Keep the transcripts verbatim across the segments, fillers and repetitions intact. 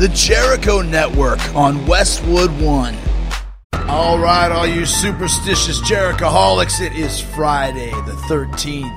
the Jericho Network on Westwood One. All right, all you superstitious Jerichoholics, it is Friday the thirteenth.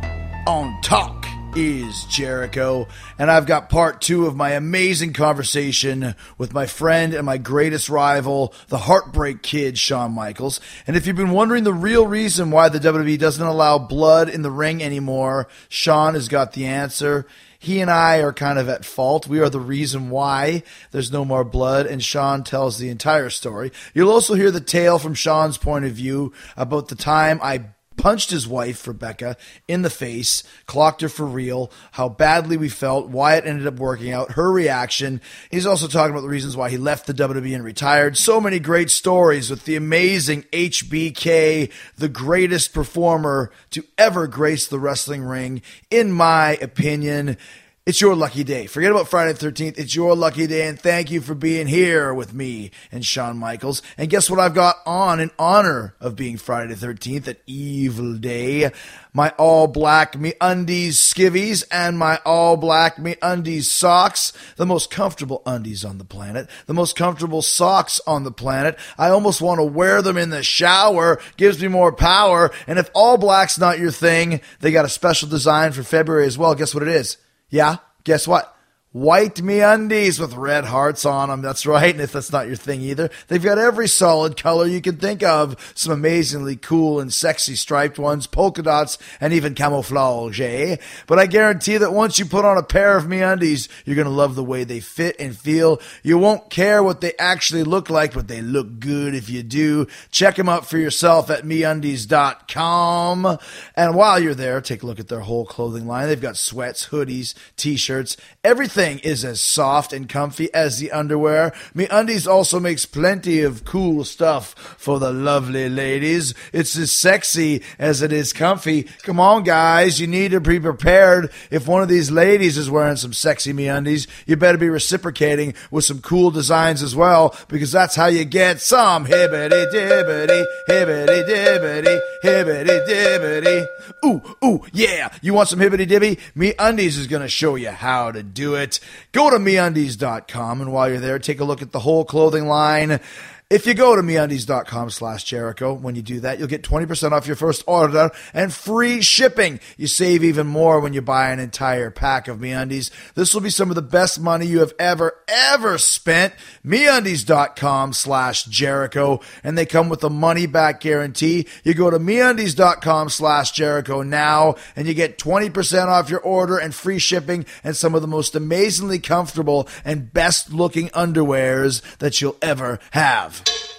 On Talk is Jericho, and I've got part two of my amazing conversation with my friend and my greatest rival, the Heartbreak Kid, Shawn Michaels. And if you've been wondering the real reason why the W W E doesn't allow blood in the ring anymore, Shawn has got the answer. He and I are kind of at fault. We are the reason why there's no more blood, and Shawn tells the entire story. You'll also hear the tale from Shawn's point of view about the time I punched his wife, Rebecca, in the face, clocked her for real, how badly we felt, why it ended up working out, her reaction. He's also talking about the reasons why he left the W W E and retired. So many great stories with the amazing H B K, the greatest performer to ever grace the wrestling ring, in my opinion. It's your lucky day. Forget about Friday the thirteenth. It's your lucky day, and thank you for being here with me and Shawn Michaels. And guess what I've got on in honor of being Friday the thirteenth, an evil day? My all-black MeUndies skivvies and my all-black MeUndies socks. The most comfortable undies on the planet. The most comfortable socks on the planet. I almost want to wear them in the shower. Gives me more power. And if all black's not your thing, they got a special design for February as well. Guess what it is? Yeah, guess what? White MeUndies with red hearts on them. That's right. And if that's not your thing either, they've got every solid color you can think of. Some amazingly cool and sexy striped ones, polka dots, and even camouflage, eh? But I guarantee that once you put on a pair of MeUndies, you're going to love the way they fit and feel. You won't care what they actually look like, but they look good if you do. Check them out for yourself at Me Undies dot com. And while you're there, take a look at their whole clothing line. They've got sweats, hoodies, t-shirts, everything is as soft and comfy as the underwear. MeUndies also makes plenty of cool stuff for the lovely ladies. It's as sexy as it is comfy. Come on, guys, you need to be prepared. If one of these ladies is wearing some sexy MeUndies, you better be reciprocating with some cool designs as well, because that's how you get some hibbity-dibbity, hibbity-dibbity, hibbity-dibbity. Ooh, ooh, yeah. You want some hibbity-dibby? MeUndies is going to show you how to do it. Go to Me Undies dot com, and while you're there, take a look at the whole clothing line. If you go to Me Undies dot com slash Jericho, when you do that, you'll get twenty percent off your first order and free shipping. You save even more when you buy an entire pack of MeUndies. This will be some of the best money you have ever, ever spent. Me Undies dot com slash Jericho, and they come with a money-back guarantee. You go to Me Undies dot com slash Jericho now, and you get twenty percent off your order and free shipping and some of the most amazingly comfortable and best-looking underwears that you'll ever have.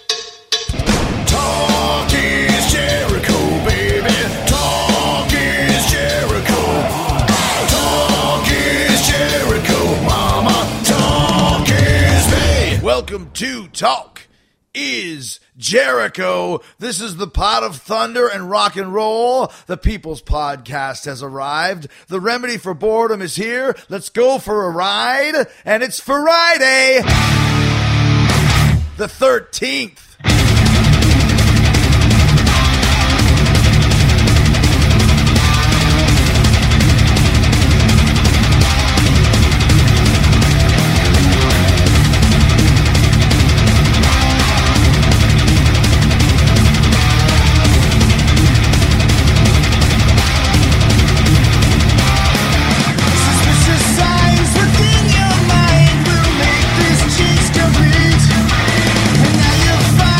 Talk is Jericho, baby. Talk is Jericho. Talk is Jericho, mama. Talk is me. Welcome to Talk is Jericho. This is the pot of thunder and rock and roll. The People's Podcast has arrived. The remedy for boredom is here. Let's go for a ride. And it's Friday the thirteenth. Signs within your mind will make these cheeks complete. And now you find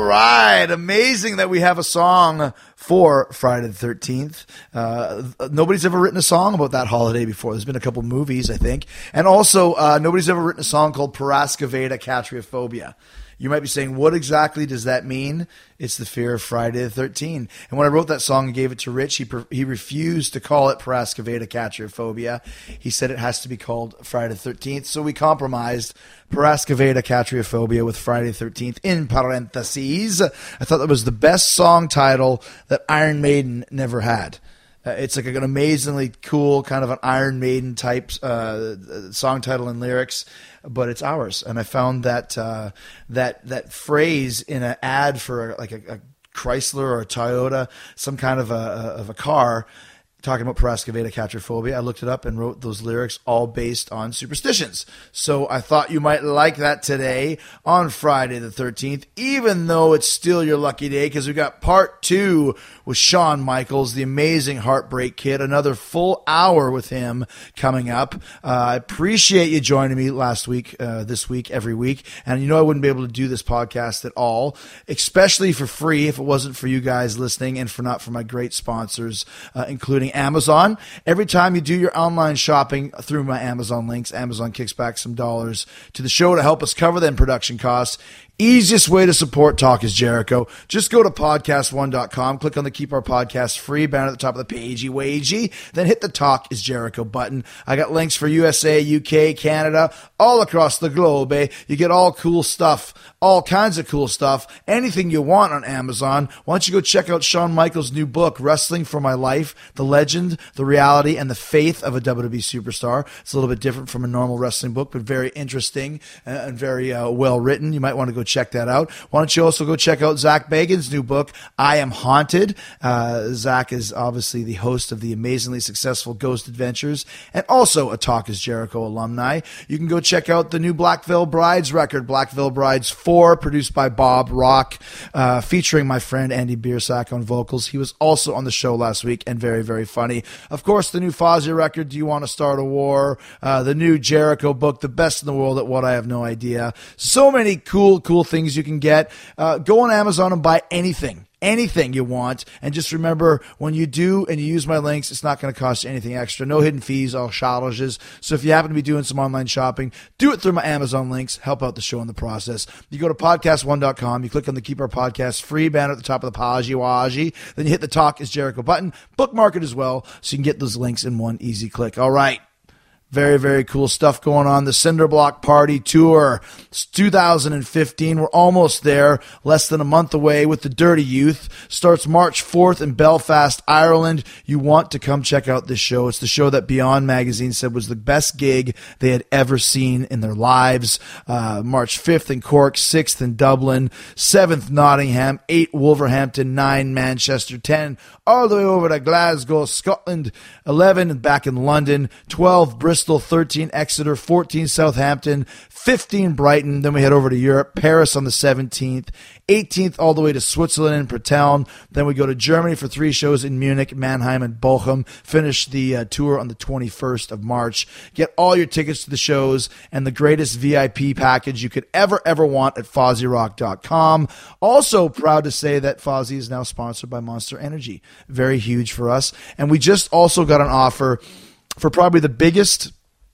right. Amazing that we have a song for Friday the thirteenth. Uh, nobody's ever written a song about that holiday before. There's been a couple movies, I think. And also, uh, nobody's ever written a song called Parascovata Catriophobia. You might be saying, what exactly does that mean? It's the fear of Friday the thirteenth. And when I wrote that song and gave it to Rich, he per- he refused to call it Parascovata Catriophobia. He said it has to be called Friday the thirteenth. So we compromised Parascovata Catriophobia with Friday the thirteenth in parentheses. I thought that was the best song title that Iron Maiden never had. Uh, it's like an amazingly cool kind of an Iron Maiden type uh, song title and lyrics, but it's ours. And I found that uh, that that phrase in an ad for a, like a, a Chrysler or a Toyota, some kind of a of a car, talking about Parascovata Catriophobia. I looked it up and wrote those lyrics all based on superstitions. So I thought you might like that today on Friday the thirteenth, even though it's still your lucky day, because we got part two with Shawn Michaels, the amazing Heartbreak Kid. Another full hour with him coming up. Uh, I appreciate you joining me last week, uh, this week, every week. And you know I wouldn't be able to do this podcast at all, especially for free if it wasn't for you guys listening and for not for my great sponsors, uh, including Amazon. Every time you do your online shopping through my Amazon links, Amazon kicks back some dollars to the show to help us cover them production costs. Easiest way to support Talk is Jericho. Just go to podcast one dot com, click on the Keep Our Podcast Free banner at the top of the pagey wagey, then hit the Talk is Jericho button. I got links for U S A, U K, Canada, all across the globe. Eh? You get all cool stuff, all kinds of cool stuff, anything you want on Amazon. Why don't you go check out Shawn Michaels' new book, Wrestling for My Life, The Legend, The Reality, and the Faith of a W W E Superstar. It's a little bit different from a normal wrestling book, but very interesting and very uh, well written. You might want to go check that out. Why don't you also go check out Zach Bagan's new book, I Am Haunted. Uh, Zach is obviously the host of the amazingly successful Ghost Adventures and also a Talk is Jericho alumni. You can go check out the new Black Veil Brides record, Black Veil Brides four, produced by Bob Rock, uh, featuring my friend Andy Biersack on vocals. He was also on the show last week and very, very funny. Of course, the new Fozzy record, Do You Want to Start a War? Uh, the new Jericho book, The Best in the World at What I Have No Idea. So many cool, cool things you can get. Uh, go on Amazon and buy anything. Anything you want. And just remember, when you do and you use my links, it's not going to cost you anything extra. No hidden fees, all charges. So if you happen to be doing some online shopping, do it through my Amazon links. Help out the show in the process. You go to podcast one dot com. You click on the Keep Our Podcast Free banner at the top of the Paji Waji. Then you hit the Talk is Jericho button. Bookmark it as well so you can get those links in one easy click. All right. Very, very cool stuff going on. The Cinderblock Party Tour. It's two thousand fifteen. We're almost there. Less than a month away with the Dirty Youth. Starts March fourth in Belfast, Ireland. You want to come check out this show. It's the show that Beyond Magazine said was the best gig they had ever seen in their lives. Uh, March fifth in Cork, sixth in Dublin, seventh Nottingham, eight Wolverhampton, nine Manchester, ten all the way over to Glasgow, Scotland, eleven back in London, twelve Bristol, thirteen Exeter, fourteen Southampton, fifteen Brighton. Then we head over to Europe, Paris on the seventeenth, eighteenth all the way to Switzerland and Perteln. Then we go to Germany for three shows in Munich, Mannheim, and Bochum. Finish the uh, tour on the twenty-first of March. Get all your tickets to the shows and the greatest V I P package you could ever, ever want at Fozzy Rock dot com. Also proud to say that Fozzy is now sponsored by Monster Energy. Very huge for us. And we just also got an offer for probably the biggest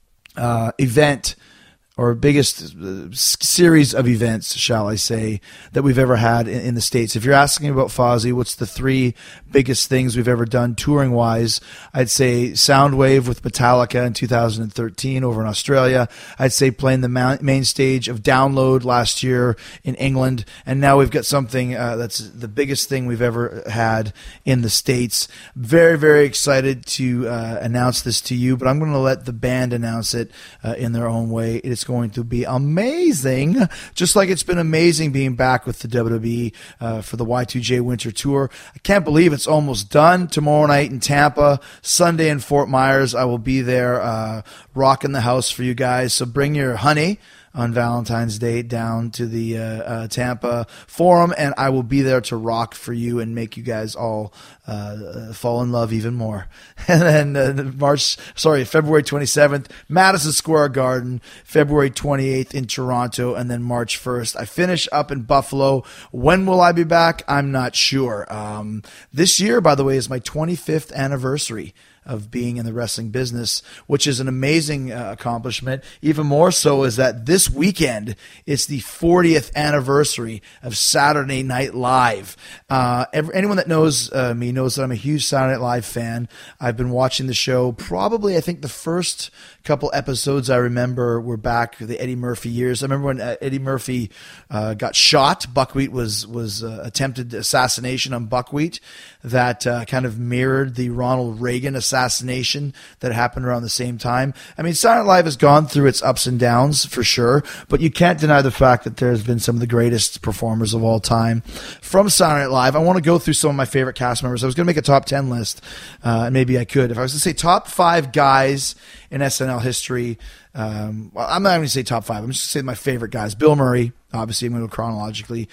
uh, event or biggest uh, series of events, shall I say, that we've ever had in, in the States. If you're asking about Fozzy, what's the three biggest things we've ever done touring-wise, I'd say Soundwave with Metallica in two thousand thirteen over in Australia. I'd say playing the main stage of Download last year in England. And now we've got something uh, that's the biggest thing we've ever had in the States. Very, very excited to uh, announce this to you, but I'm going to let the band announce it uh, in their own way. It's going to be amazing, just like it's been amazing being back with the W W E uh, for the Y two J Winter Tour. I can't believe it's almost done. Tomorrow night in Tampa, Sunday in Fort Myers. I will be there uh, rocking the house for you guys. So bring your honey. on Valentine's Day down to the uh, uh, Tampa Forum, and I will be there to rock for you and make you guys all uh, fall in love even more. And then uh, March, sorry, February twenty-seventh, Madison Square Garden, February twenty-eighth in Toronto, and then March first. I finish up in Buffalo. When will I be back? I'm not sure. Um, this year, by the way, is my twenty-fifth anniversary of being in the wrestling business, which is an amazing uh, accomplishment. Even more so is that this weekend, it's the fortieth anniversary of Saturday Night Live. Uh, every, anyone that knows uh, me knows that I'm a huge Saturday Night Live fan. I've been watching the show probably, I think the first couple episodes I remember were back the Eddie Murphy years. I remember when uh, Eddie Murphy uh, got shot. Buckwheat was, was uh, attempted assassination on Buckwheat that uh, kind of mirrored the Ronald Reagan assassination that happened around the same time. I mean, Saturday Night Live has gone through its ups and downs for sure, but you can't deny the fact that there's been some of the greatest performers of all time from Saturday Night Live. I want to go through some of my favorite cast members. I was going to make a top ten list, uh, and maybe I could. If I was to say top five guys in S N L history, um, well, I'm not going to say top five. I'm just going to say my favorite guys. Bill Murray, obviously, I'm going to go chronologically.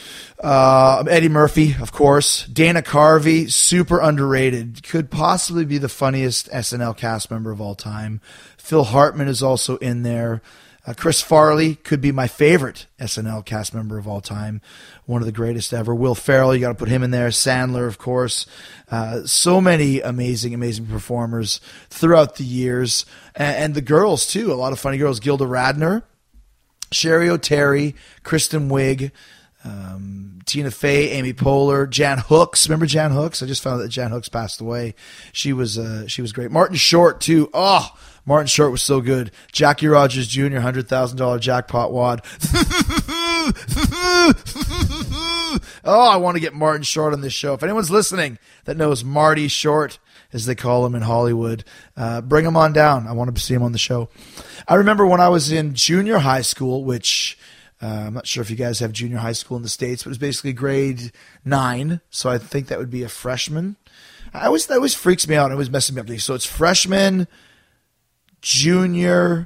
Uh, Eddie Murphy, of course. Dana Carvey, super underrated. Could possibly be the funniest S N L cast member of all time. Phil Hartman is also in there. Uh, Chris Farley could be my favorite S N L cast member of all time. One of the greatest ever. Will Ferrell, you got to put him in there. Sandler, of course. Uh, so many amazing, amazing performers throughout the years. And, and the girls, too. A lot of funny girls. Gilda Radner, Sherry O'Terry, Kristen Wiig, Um, Tina Fey, Amy Poehler, Jan Hooks. Remember Jan Hooks? I just found out that Jan Hooks passed away. She was uh, she was great. Martin Short too. Oh, Martin Short was so good. Jackie Rogers Junior, one hundred thousand dollars jackpot wad. Oh, I want to get Martin Short on this show. If anyone's listening that knows Marty Short, as they call him in Hollywood, uh, bring him on down. I want to see him on the show. I remember when I was in junior high school, which Uh, I'm not sure if you guys have junior high school in the States, but it was basically grade nine. So I think that would be a freshman. I always, that always freaks me out. It always messes me up. So it's freshman, junior,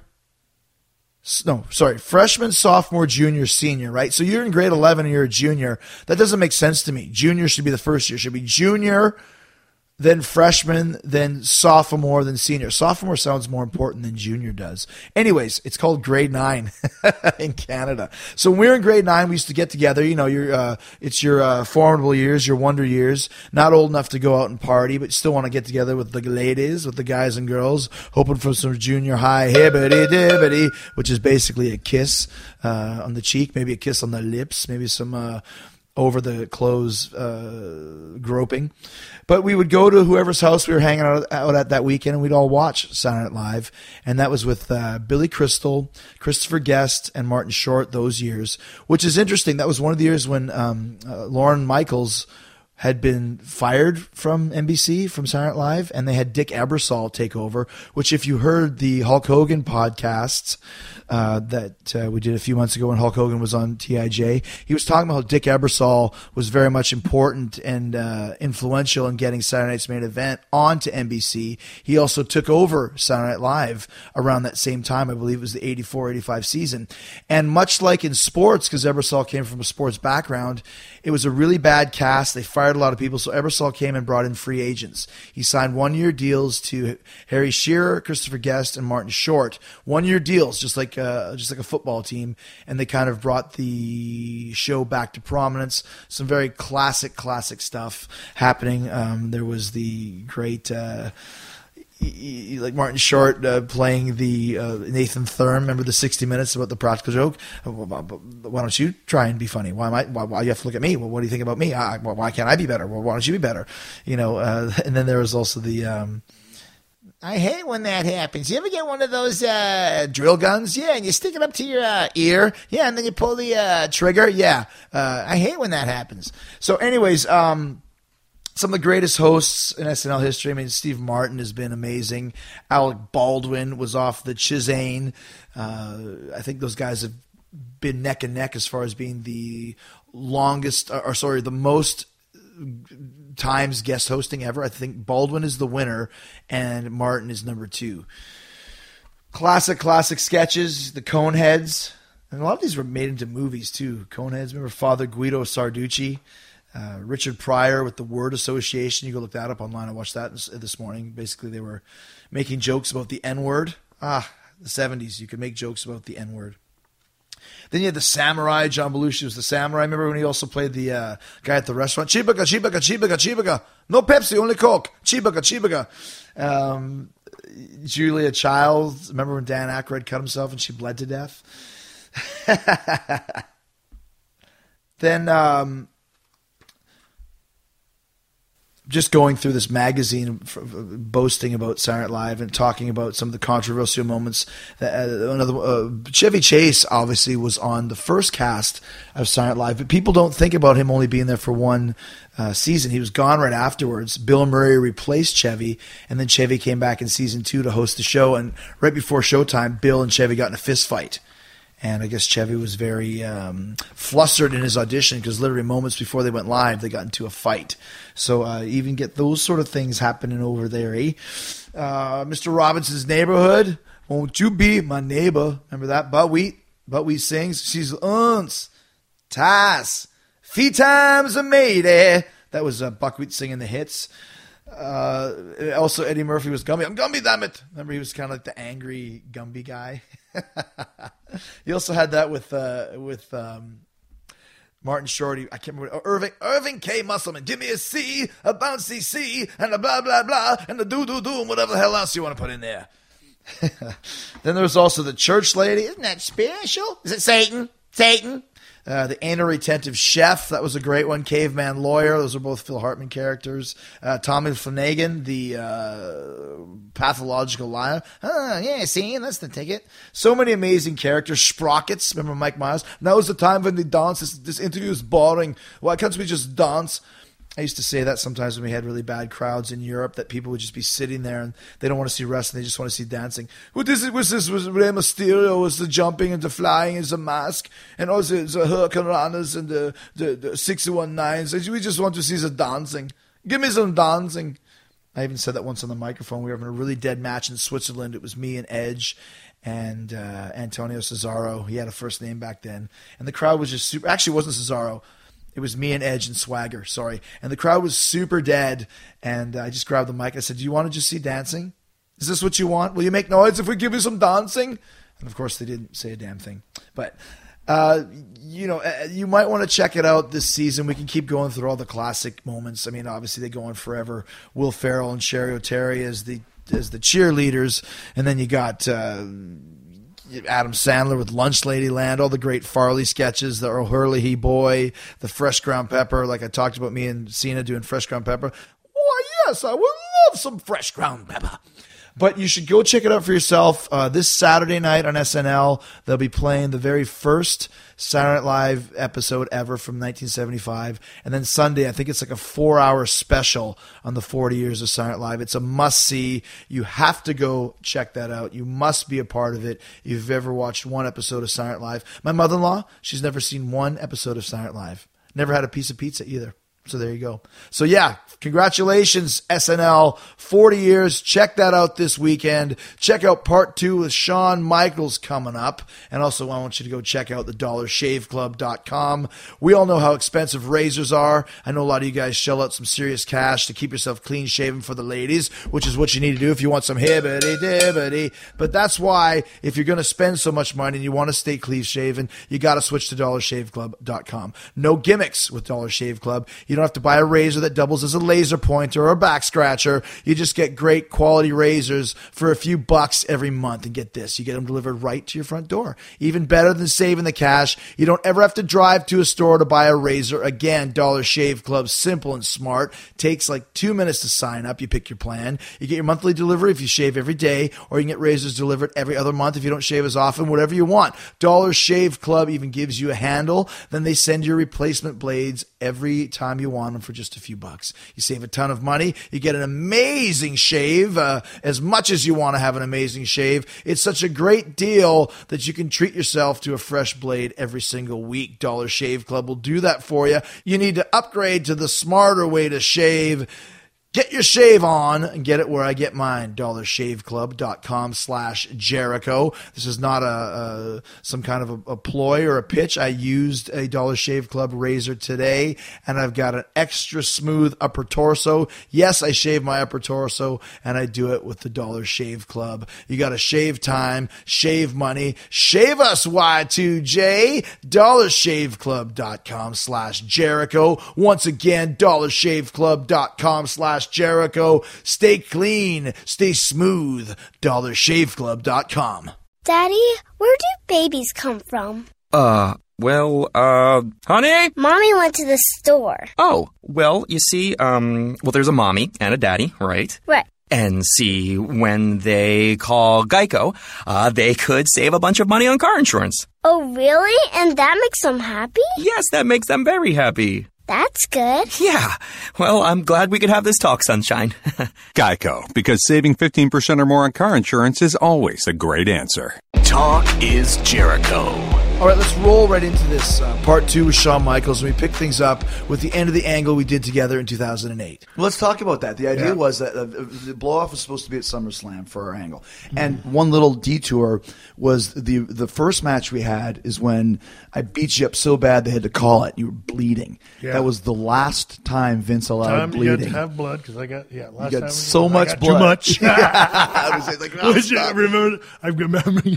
no, sorry, freshman, sophomore, junior, senior, right? So you're in grade eleven and you're a junior. That doesn't make sense to me. Junior should be the first year. It should be junior, then freshman, then sophomore, then senior. Sophomore sounds more important than junior does. Anyways, it's called grade nine in Canada. So when we were in grade nine, we used to get together. You know, your uh, it's your uh, formidable years, your wonder years. Not old enough to go out and party, but still want to get together with the ladies, with the guys and girls, hoping for some junior high hibbity dibbity, which is basically a kiss uh, on the cheek, maybe a kiss on the lips, maybe some uh, over the clothes uh, groping. But we would go to whoever's house we were hanging out, out at that weekend, and we'd all watch Saturday Night Live. And that was with uh, Billy Crystal, Christopher Guest, and Martin Short those years, which is interesting. That was one of the years when um, uh, Lorne Michaels had been fired from N B C, from Saturday Night Live, and they had Dick Ebersol take over, which if you heard the Hulk Hogan podcasts uh, that uh, we did a few months ago when Hulk Hogan was on T I J, he was talking about how Dick Ebersol was very much important and uh, influential in getting Saturday Night's Main Event onto N B C. He also took over Saturday Night Live around that same time. I believe it was the eighty-four eighty-five season. And much like in sports, because Ebersol came from a sports background, it was a really bad cast. They fired a lot of people, so Ebersol came and brought in free agents. He signed one-year deals to Harry Shearer, Christopher Guest, and Martin Short. One-year deals, just like uh, just like a football team, and they kind of brought the show back to prominence. Some very classic, classic stuff happening. Um, there was the great... Uh, like Martin Short uh, playing the uh, Nathan Thurm. Remember the sixty minutes about the practical joke? Why don't you try and be funny? Why am I? Why, why you have to look at me? Well, what do you think about me? I, why can't I be better? Well, why don't you be better? You know. Uh, and then there was also the. Um, I hate when that happens. You ever get one of those uh, drill guns? Yeah, and you stick it up to your uh, ear. Yeah, and then you pull the uh, trigger. Yeah, uh, I hate when that happens. So, anyways. Um, Some of the greatest hosts in S N L history. I mean, Steve Martin has been amazing. Alec Baldwin was off the Chisane. Uh, I think those guys have been neck and neck as far as being the longest, or, or sorry, the most times guest hosting ever. I think Baldwin is the winner, and Martin is number two. Classic, classic sketches. The Coneheads. And a lot of these were made into movies, too. Coneheads, remember Father Guido Sarducci? Uh, Richard Pryor with the word association. You go look that up online. I watched that this, this morning. Basically, they were making jokes about the N-word. Ah, the seventies. You could make jokes about the N-word. Then you had the samurai. John Belushi was the samurai. Remember when he also played the uh, guy at the restaurant? Chibaga, chibaga, chibaga, chibaga. No Pepsi, only Coke. Chibaga, chibaga. Um, Julia Childs. Remember when Dan Aykroyd cut himself and she bled to death? Then... Um, just going through this magazine, boasting about Saturday Night Live and talking about some of the controversial moments. That, uh, another uh, Chevy Chase obviously was on the first cast of Saturday Night Live, but people don't think about him only being there for one uh, season. He was gone right afterwards. Bill Murray replaced Chevy, and then Chevy came back in season two to host the show. And right before showtime, Bill and Chevy got in a fist fight. And I guess Chevy was very um, flustered in his audition because literally moments before they went live, they got into a fight. So uh, even get those sort of things happening over there, eh? Uh, Mister Robinson's Neighborhood. Won't you be my neighbor? Remember that? Buckwheat. Buckwheat sings. She's uns. Tass. Fee times a matey. That was uh, Buckwheat singing the hits. Uh, also, Eddie Murphy was Gumby. I'm Gumby, damn it. Remember, he was kind of like the angry Gumby guy. He also had that with uh, with um, Martin Short. I can't remember. Irving Irving K. Musselman. Give me a C, a bouncy C, and a blah, blah, blah, and a doo-doo-doo, and whatever the hell else you want to put in there. Then there was also the church lady. Isn't that special? Is it Satan? Satan? Uh, the anal retentive chef, that was a great one. Caveman lawyer, those are both Phil Hartman characters. Uh, Tommy Flanagan, the uh, pathological liar. Oh, yeah, see, that's the ticket. So many amazing characters. Sprockets, remember Mike Myers? Now is the time when they dance. This, this interview is boring. Why can't we just dance? I used to say that sometimes when we had really bad crowds in Europe, that people would just be sitting there and they don't want to see wrestling, they just want to see dancing. Well, this was this was Rey Mysterio, was the jumping and the flying as a mask, and also the hurricanranas and the the, the six one nines. We just want to see the dancing. Give me some dancing. I even said that once on the microphone. We were having a really dead match in Switzerland. It was me and Edge and uh, Antonio Cesaro. He had a first name back then, and the crowd was just super. Actually, it wasn't Cesaro. It was me and Edge and Swagger, sorry. And the crowd was super dead. And I just grabbed the mic. I said, do you want to just see dancing? Is this what you want? Will you make noise if we give you some dancing? And, of course, they didn't say a damn thing. But, uh, you know, you might want to check it out this season. We can keep going through all the classic moments. I mean, obviously, they go on forever. Will Ferrell and Sherry O'Terry as the as the cheerleaders. And then you got... Uh, Adam Sandler with Lunch Lady Land, all the great Farley sketches, the O'Hurley Boy, the Fresh Ground Pepper, like I talked about me and Cena doing Fresh Ground Pepper. Why, yes, I would love some Fresh Ground Pepper. But you should go check it out for yourself. Uh, this Saturday night on S N L, they'll be playing the very first Saturday Night Live episode ever from nineteen seventy-five. And then Sunday, I think it's like a four-hour special on the forty years of Saturday Night Live. It's a must-see. You have to go check that out. You must be a part of it if you've ever watched one episode of Saturday Night Live. My mother-in-law, she's never seen one episode of Saturday Night Live. Never had a piece of pizza either. So there you go. So yeah, congratulations, S N L, forty years. Check that out this weekend. Check out part two with Shawn Michaels coming up. And also I want you to go check out the dollar shave club dot com. We all know how expensive razors are. I know a lot of you guys shell out some serious cash to keep yourself clean shaven for the ladies, which is what you need to do if you want some hibbity dibbity. But that's why if you're going to spend so much money and you want to stay clean shaven, you got to switch to dollar shave club dot com. No gimmicks with Dollar Shave Club. You You don't have to buy a razor that doubles as a laser pointer or a back scratcher. You just get great quality razors for a few bucks every month. And get this, you get them delivered right to your front door. Even better than saving the cash, you don't ever have to drive to a store to buy a razor. Again, Dollar Shave Club, simple and smart. Takes like two minutes to sign up. You pick your plan. You get your monthly delivery if you shave every day, or you can get razors delivered every other month if you don't shave as often, whatever you want. Dollar Shave Club even gives you a handle. Then they send you replacement blades every time you want them for just a few bucks. You save a ton of money. You get an amazing shave, uh, as much as you want to have an amazing shave. It's such a great deal that you can treat yourself to a fresh blade every single week. Dollar Shave Club will do that for you. You need to upgrade to the smarter way to shave. Get your shave on and get it where I get mine. dollar shave club dot com slash Jericho. This is not a, a some kind of a, a ploy or a pitch. I used a Dollar Shave Club razor today, and I've got an extra smooth upper torso. Yes, I shave my upper torso, and I do it with the Dollar Shave Club. You got to shave time, shave money. Shave us, Y two J. dollar shave club dot com slash Jericho. Once again, dollar shave club dot com slash Jericho. Stay clean, stay smooth. dollar shave club dot com. Daddy, where do babies come from? Uh, well, uh, honey? Mommy went to the store. Oh, well, you see, um, well, there's a mommy and a daddy, right? Right. And see, when they call Geico, uh, they could save a bunch of money on car insurance. Oh, really? And that makes them happy? Yes, that makes them very happy. That's good. Yeah. Well, I'm glad we could have this talk, Sunshine. Geico, because saving fifteen percent or more on car insurance is always a great answer. Talk is Jericho. All right, let's roll right into this uh, part two with Shawn Michaels. We pick things up with the end of the angle we did together in two thousand eight. Well, let's talk about that. The idea Yeah. was that uh, the blow-off was supposed to be at SummerSlam for our angle. Mm-hmm. And one little detour was the the first match we had is when I beat you up so bad they had to call it. You were bleeding. Yeah. That was the last time Vince allowed Time you bleeding. got to have blood because I got yeah. Last you got time so I much got blood. Too much. I was like, no, Which I stop. remember, I've got memory,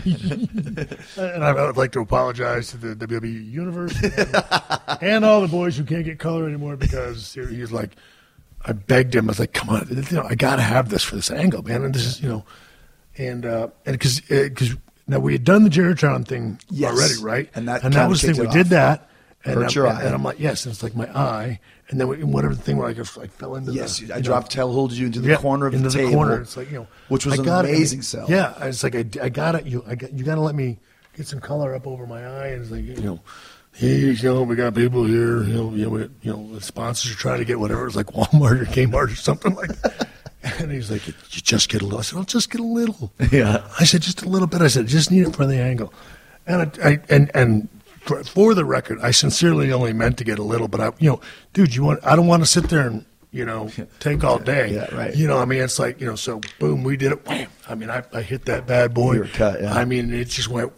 and I would like to apologize to the W W E Universe and, and all the boys who can't get color anymore because he was like, I begged him. I was like, come on, you know, I got to have this for this angle, man. And this is, you know, and uh, and because because now we had done the Geritron thing Yes. already, right? And that and kinda that was the kicked thing. We it did off. that. And, Hurt I'm, your and, eye. and I'm like, yes, and it's like my eye. And then we, whatever the thing where I, just, like fell into Yes, the, I you dropped know, tail, hold you into the yeah, corner of into the the table, corner. It's like, you know, which was I an got it. amazing sell. Yeah, it's like I, I got it. You, I got you. Got to let me get some color up over my eye. And it's like, you know, hey, you know, we got people here. You know, you know, we, you know, the sponsors are trying to get whatever. It's like Walmart or Kmart or something like that. And he's like, you just get a little. I said, I'll just get a little. Yeah. I said, just a little bit. I said, just need it for the angle. And I, I and and. For, for the record, I sincerely only meant to get a little, but I, you know, dude, you want, I don't want to sit there and, you know, take all day. Yeah, right. You know, I mean, it's like, you know, so boom, we did it. Wham. I mean, I, I hit that bad boy. You were cut, yeah. I mean, it just went,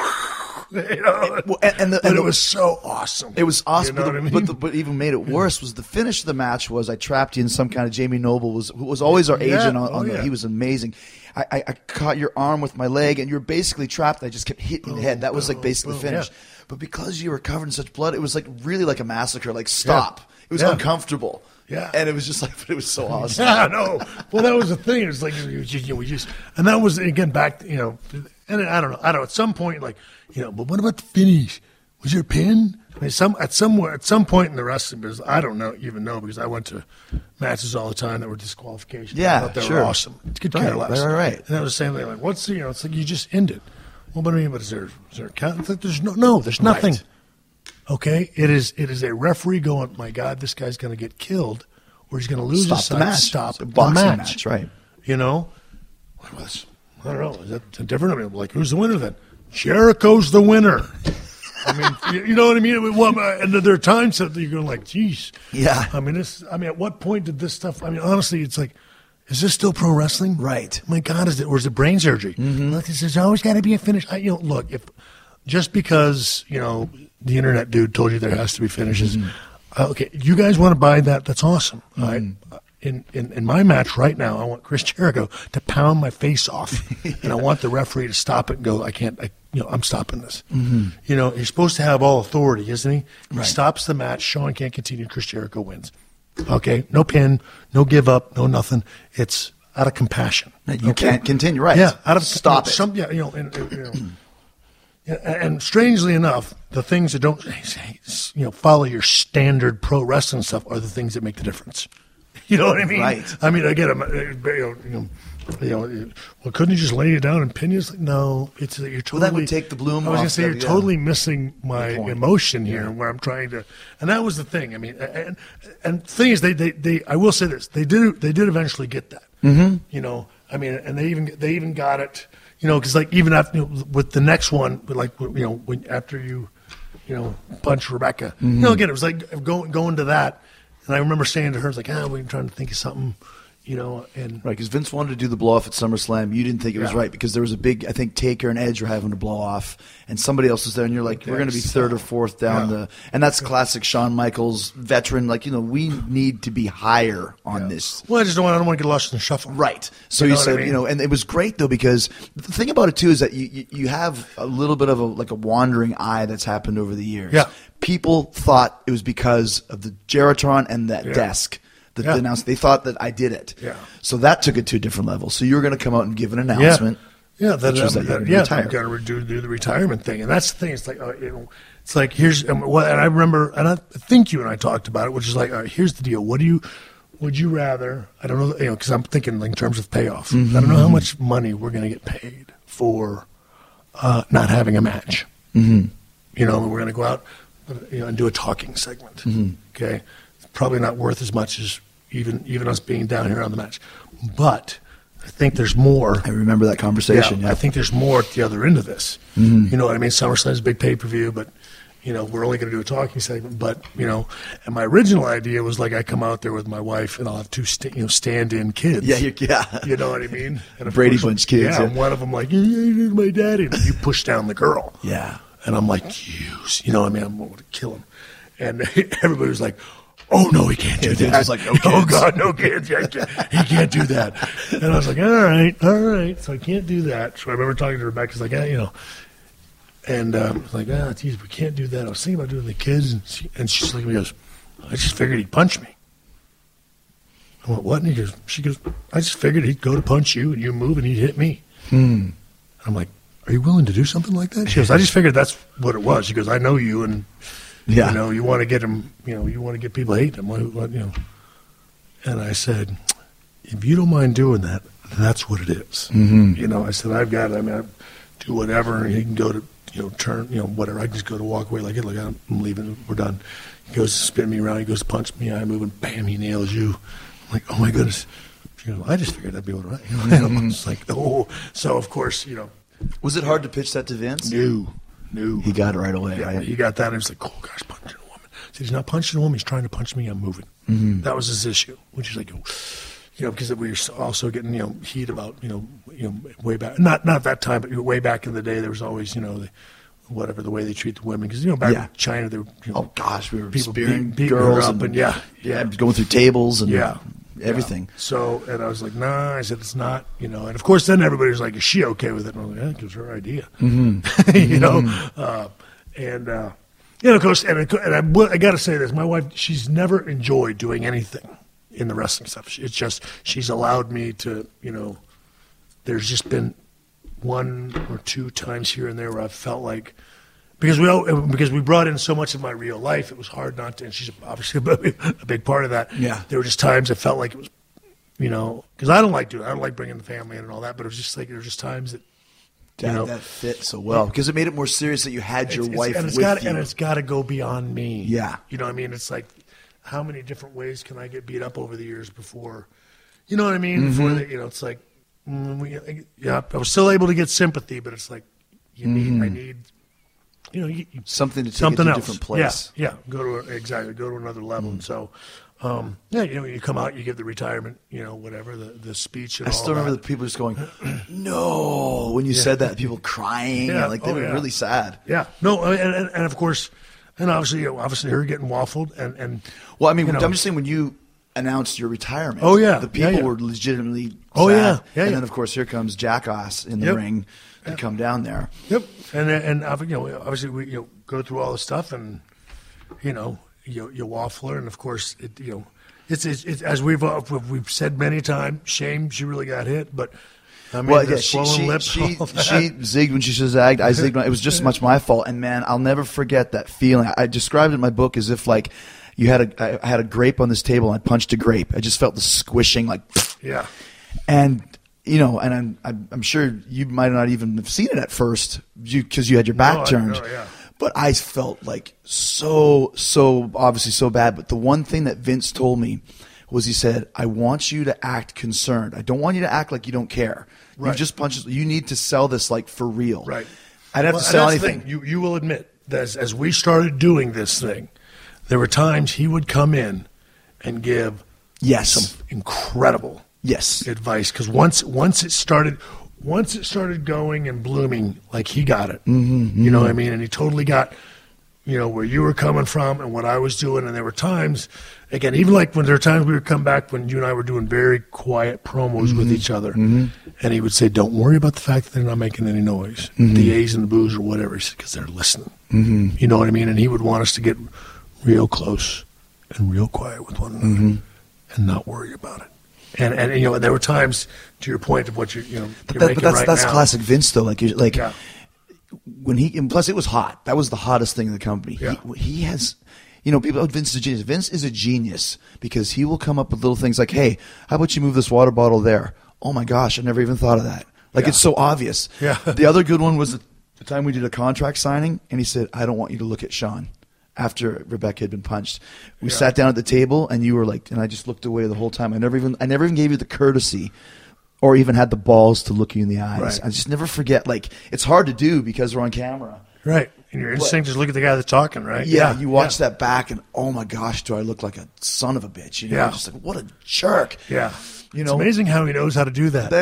you know, Well, and, and, the, but and it the- was so awesome. It was awesome, You know but, what I the, mean? but, the, but even made it worse was the finish of the match was I trapped you in some kind of Jamie Noble was who was always our Yeah, agent on, oh, on the, yeah. he was amazing. I, I, I caught your arm with my leg and you were basically trapped. I just kept hitting the head. That was like basically the boom, finish. yeah. But because you were covered in such blood, it was like really like a massacre. Like stop. It was Yeah. uncomfortable. Yeah. And it was just like, but it was so awesome. Yeah, no. Well, that was the thing. It was like you just, you know, we just, and that was again back, you know, and I don't know, I don't know. At some point, like, you know, but what about the finish? Was your pin? I mean, some at somewhere at some point in the wrestling business, I don't know even know because I went to matches all the time that were disqualifications. Yeah, I thought they sure. were awesome. It's good Right, care less. right, right, right. And that was the same thing. Like, what's the, you know? It's like you just end it. Well, but I mean, but is there is there a count? It's like there's no no, there's nothing. Right. Okay, it is it is a referee going, my God, this guy's going to get killed, or he's going to lose Stop his the side. match. Stop It's a the boxing match. match, right. You know, what was, I don't know. Is that different? I mean, like, who's the winner then? Jericho's the winner. I mean, you, you know what I mean? Well, and there are times that you're going like, geez. Yeah. I mean, this. I mean, at what point did this stuff? I mean, honestly, it's like, is this still pro wrestling? Right. My God, is it or is it brain surgery? Mm-hmm. Look, there's always got to be a finish. I, you know, look, if just because you know the internet dude told you there has to be finishes, uh, okay, you guys want to buy that? That's awesome. All right. In, in in my match right now, I want Chris Jericho to pound my face off, and I want the referee to stop it and go, I can't, I, you know, I'm stopping this. Mm-hmm. You know, he's supposed to have all authority, isn't he? He Right. stops the match. Shawn can't continue. Chris Jericho wins. Okay, no pin, no give up, no nothing. It's out of compassion. You Okay? can't continue, right. Yeah, out of Stop you know, it. Some, yeah, you know, and, and, you know, yeah, and strangely enough, the things that don't, you know, follow your standard pro wrestling stuff are the things that make the difference. You know what I mean? Right. I mean, again, I'm, uh, you know, you know, you know, well, couldn't you just lay you down and pin you? It's like, no, it's that you're totally. Well, that would take the bloom I was off gonna say the- you're yeah. totally missing my Good point. emotion here, where I'm trying to, and that was the thing. I mean, and and the thing is, they, they, they I will say this, they did they did eventually get that. Mm-hmm. You know, I mean, and they even they even got it. You know, because like even after you know, with the next one, like you know, when after you, you know, punch Rebecca, you know, again, it was like going going to that. And I remember saying to her, I was like, ah, we're trying to think of something, you know. And Right, because Vince wanted to do the blow off at SummerSlam. You didn't think it was Yeah. right because there was a big, I think Taker and Edge were having to blow off, and somebody else was there, and you're like, we're going to be third or fourth down Yeah. the, and that's classic Shawn Michaels, veteran. Like, you know, we need to be higher on this. Well, I just don't want, I don't want to get lost in the shuffle. Right. So You you, know what said, I mean? you know, and it was great though because the thing about it too is that you, you you have a little bit of a like a wandering eye that's happened over the years. Yeah. People thought it was because of the Geritron and that Yeah. desk. The Yeah. announcement. They thought that I did it. Yeah. So that took it to a different level. So you were going to come out and give an announcement. Yeah, that, which was um, that you're that, gonna yeah, retire. I'm going to do, do the retirement thing, and that's the thing. It's like, uh, you know, it's like here's, um, well, and I remember, and I think you and I talked about it, which is like, all right, here's the deal. What do you, would you rather? I don't know, you know, because I'm thinking like, in terms of payoff. Mm-hmm. I don't know how much money we're going to get paid for uh, not having a match. Mm-hmm. You know, we're going to go out, you know, and do a talking segment. Mm-hmm. Okay, it's probably not worth as much as even even us being down here on the match, but I think there's more. I remember that conversation. Yeah. I think there's more at the other end of this. Mm-hmm. You know what I mean? SummerSlam's a big pay-per-view, but, you know, we're only going to do a talking segment. But, you know, and my original idea was like I come out there with my wife and I'll have two sta- you know, stand-in kids. Yeah, you- yeah. You know what I mean? And of Brady course- Bunch kids, Yeah, yeah. and one of them like, yeah, yeah, yeah, my daddy. And you push down the girl. Yeah. And I'm like, you, you know what I mean? I'm going to kill him. And everybody was like, oh, no, he can't do Yeah, that. I was like, no Oh, kids. God, no kids. Yeah, he, can't, he can't do that. And I was like, all right, all right. So I can't do that. So I remember talking to Rebecca. Like, ah, you know. And um, I was like, ah, geez, we can't do that. I was thinking about doing the kids. And, she, and she's like, he goes, I just figured he'd punch me. I went, what? And he goes, she goes, I just figured he'd go to punch you and you move and he'd hit me. Hmm. I'm like, are you willing to do something like that? She goes, I just figured that's what it was. She goes, I know you and, Yeah. you know, you want to get him, you know, you want to get people hating him. What, what, you know. And I said, if you don't mind doing that, that's what it is. Mm-hmm. You know, I said, I've got, I mean, I do whatever. And he can go to, you know, turn, you know, whatever. I can just go to walk away like it, like I'm leaving, we're done. He goes to spin me around. He goes to punch me. I move and bam, he nails you. I'm like, oh my goodness. She goes, I just figured that'd be all right. You know, and I'm just like, oh. So, of course, you know. Was it hard to pitch that to Vince? No, no. He got it right away, Yeah, right? he got that. And he was like, oh, gosh, punching a woman. I said, he's not punching a woman. He's trying to punch me. I'm moving. Mm-hmm. That was his issue, which is like, you know, because we were also getting, you know, heat about, you know, you know, way back. Not not that time, but way back in the day, there was always, you know, the, whatever, the way they treat the women. Because, you know, back Yeah. in China, there were, you know, Oh gosh, we were people spearing beat- beating her girls up and, and yeah, yeah, yeah. going through tables and Yeah. everything. Yeah. So, and I was like, nah, I said, it's not, you know, and of course then everybody was like, is she okay with it? And I was like, yeah, it was her idea, mm-hmm. you know, mm-hmm. uh, and, uh, you know, of course, and, it, and I, will- I got to say this, my wife, she's never enjoyed doing anything in the wrestling stuff. It's just, she's allowed me to, you know, there's just been one or two times here and there where I've felt like, because we all, because we brought in so much of my real life, it was hard not to. And she's obviously a big part of that. Yeah. There were just times I felt like it was, you know, because I don't like doing, I don't like bringing the family in and all that. But it was just like there were just times that, you That, know, that fit so well because it made it more serious that you had your it's- it's- wife and it's with got you. and it's got to go beyond me. Yeah. You know what I mean? It's like, how many different ways can I get beat up over the years before, you know what I mean? Before the, you know, it's like, mm, we, yeah, I was still able to get sympathy, but it's like, you need, I need. You know, you, you- Something to take something it to a else. different place. Yeah, yeah. Go to a, exactly. Go to another level. And so, um, yeah, you know, you come out, you give the retirement, you know, whatever the, the speech. And I all still remember that. the people just going, "No!" when you said that. People crying, Yeah. and like they Oh, were yeah. really sad. Yeah, no, and, and, and of course, and obviously, you know, obviously, her getting waffled, and and Well, I mean, you know, I'm just saying when you announced your retirement. Oh, yeah. the people Yeah, yeah. were legitimately. Oh, sad. yeah. Yeah, and yeah. then of course here comes Jackass in the Yep. ring to come down there. Yep, and and uh, you know, obviously, we you know go through all the stuff, and you know, you you waffle her, and of course, it you know, it's it's, it's as we've uh, we've said many times. Shame she really got hit, but. I mean, Well, the yeah, she swollen she lips, she, all that. she zigged when she should have zagged. I zigged. When, it was just as much my fault. And man, I'll never forget that feeling. I, I described it in my book as if like you had a I, I had a grape on this table and I punched a grape. I just felt the squishing, like, yeah. and you know, and I'm I'm, I'm sure you might not even have seen it at first, you because you had your back No, I- turned. no, yeah. But I felt like so so obviously so bad. But the one thing that Vince told me was he said, "I want you to act concerned. I don't want you to act like you don't care. Right. You just punched. You need to sell this like for real." Right. I didn't have Well, to and sell that's the anything. thing. You you will admit that as, as we started doing this thing, there were times he would come in, and give Yes. some incredible Yes. advice. Because once once it started, once it started going and blooming, like he got it. Mm-hmm, you know what I mean? And he totally got, you know, where you were coming from and what I was doing. And there were times, again, even like when there were times we would come back when you and I were doing very quiet promos with each other. Mm-hmm. And he would say, don't worry about the fact that they're not making any noise, mm-hmm. the A's and the B's or whatever. He said, because they're listening. Mm-hmm. You know what I mean? And he would want us to get real close and real quiet with one another mm-hmm. and not worry about it. And, and you know, there were times, to your point of what you're, you know, but, you're that, making but that's right that's now. classic Vince though. Like you like Yeah. when he and plus it was hot. That was the hottest thing in the company. Yeah. He, he has, you know, people. Oh, Vince is a genius. Vince is a genius because he will come up with little things like, "Hey, how about you move this water bottle there?" Oh my gosh, I never even thought of that. Like Yeah. it's so obvious. Yeah. The other good one was the, the time we did a contract signing, and he said, "I don't want you to look at Sean." After Rebecca had been punched, we Yeah. sat down at the table, and you were like, and I just looked away the whole time. I never even, I never even gave you the courtesy, or even had the balls to look you in the eyes. Right. I just never forget. Like it's hard to do because we're on camera. Right. And your instinct is look at the guy that's talking, right? Yeah, you watch yeah. that back, and oh my gosh, do I look like a son of a bitch? You know, Yeah. just like what a jerk. Yeah. You It's know, amazing how he knows how to do that. Uh,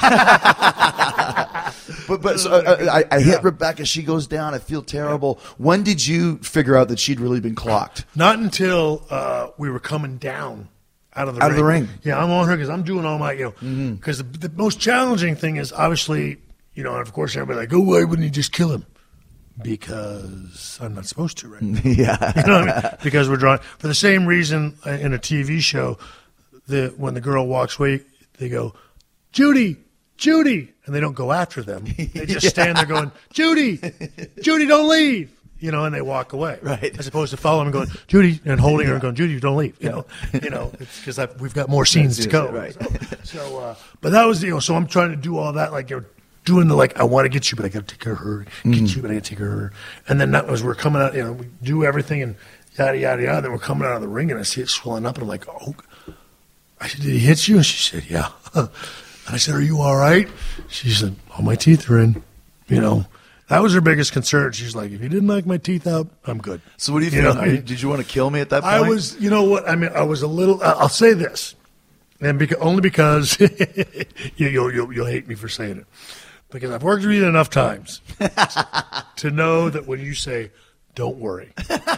yeah. but but so, uh, I, I hit Yeah. Rebecca. She goes down. I feel terrible. When did you figure out that she'd really been clocked? Not until uh, we were coming down out of the Out ring. of the ring. Yeah, I'm on her because I'm doing all my, you know, because Mm-hmm. the, the most challenging thing is obviously, you know, and of course everybody like, oh, why wouldn't you just kill him? Because I'm not supposed to, right? Yeah. You know what I mean? Because we're drawing for the same reason uh, in a T V show. The when the girl walks away, they go, Judy, Judy, and they don't go after them. They just stand there going, Judy, Judy, don't leave. You know, and they walk away. Right. As opposed to following and going, Judy, and holding her and going, Judy, don't leave. You know, you know, because we've got more scenes to go. Right. So, so uh, but that was, you know, so I'm trying to do all that, like, you know, doing the, like, I want to get you, but I got to take care of her. Get Mm-hmm. you, but I got to take care of her. And then that was, we're coming out, you know, we do everything and yada, yada, yada. Then we're coming out of the ring and I see it swelling up and I'm like, oh, I said, did he hit you? And she said, yeah. And I said, are you all right? She said, all my teeth are in. You know, that was her biggest concern. She's like, if you didn't knock my teeth out, I'm good. So what do you, You feel? know, I- Did you want to kill me at that point? I was, you know what? I mean, I was a little. Uh, I'll say this, and beca- only because you, you'll, you'll you'll hate me for saying it, because I've worked with you enough times to know that when you say, "Don't worry,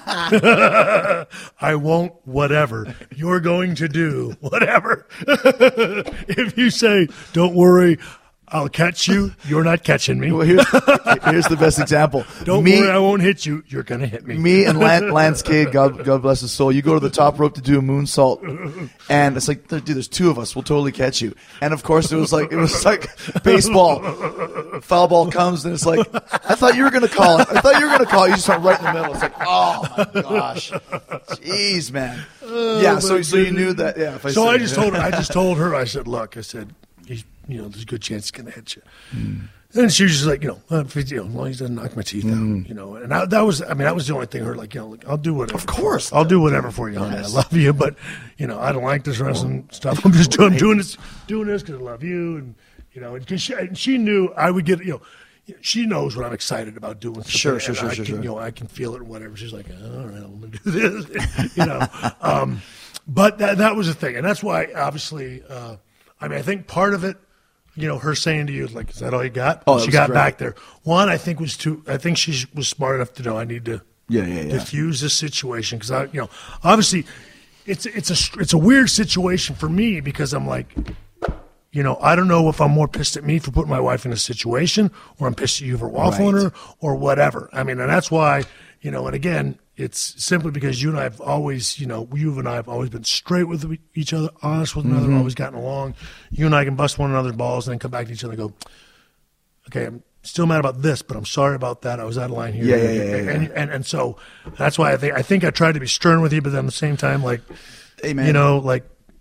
I won't," whatever you're going to do, whatever. If you say, "Don't worry, I'll catch you," you're not catching me. Well, here's, here's the best example. Don't me, worry, I won't hit you. You're going to hit me. Me and Lance, Lance Cade, God, God bless his soul. You go to the top rope to do a moonsault, and it's like, dude, there's two of us. We'll totally catch you. And of course, it was like it was like baseball. Foul ball comes, and it's like, I thought you were going to call it. I thought you were going to call it. You just went right in the middle. It's like, oh my gosh, jeez, man. Yeah. So, so you knew that. Yeah. If I So said, I just told her. I just told her. I said, "Look," I said, he's, "You know, there's a good chance he's going to hit you." Mm. And she was just like, "You know, uh, if he, you know, as long as he doesn't knock my teeth Mm. out, you know." And I, that was, I mean, that was the only thing. Her like, you know, like, I'll do whatever. Of course. I'll do whatever for you, honey. Yes. I love you, but you know, I don't like this wrestling stuff. I'm just doing, I'm doing this, doing this because I love you, and you know, because she, and she knew I would get, you know. She knows what I'm excited about doing. Sure, sure, sure, I sure, can, sure. You know, I can feel it or whatever. She's like, all right, I'm going to do this. You know, um, but that that was the thing, and that's why, obviously, uh, I mean, I think part of it, you know, her saying to you, like, "Is that all you got?" Oh, that she was got great. back there. One, I think was too. I think she was smart enough to know I need to, Yeah, yeah, yeah. diffuse this situation because I, you know, obviously, it's it's a it's a weird situation for me because I'm like. You know, I don't know if I'm more pissed at me for putting my wife in a situation or I'm pissed at you for waffling Right. her or whatever. I mean, and that's why, you know, and again, it's simply because you and I have always, you know, you and I have always been straight with each other, honest with one another, always gotten along. You and I can bust one another's balls and then come back to each other and go, okay, I'm still mad about this, but I'm sorry about that. I was out of line here. Yeah, yeah, yeah, yeah, and, and, and so that's why I think, I think I tried to be stern with you, but then at the same time, like, Hey, man. you know, like,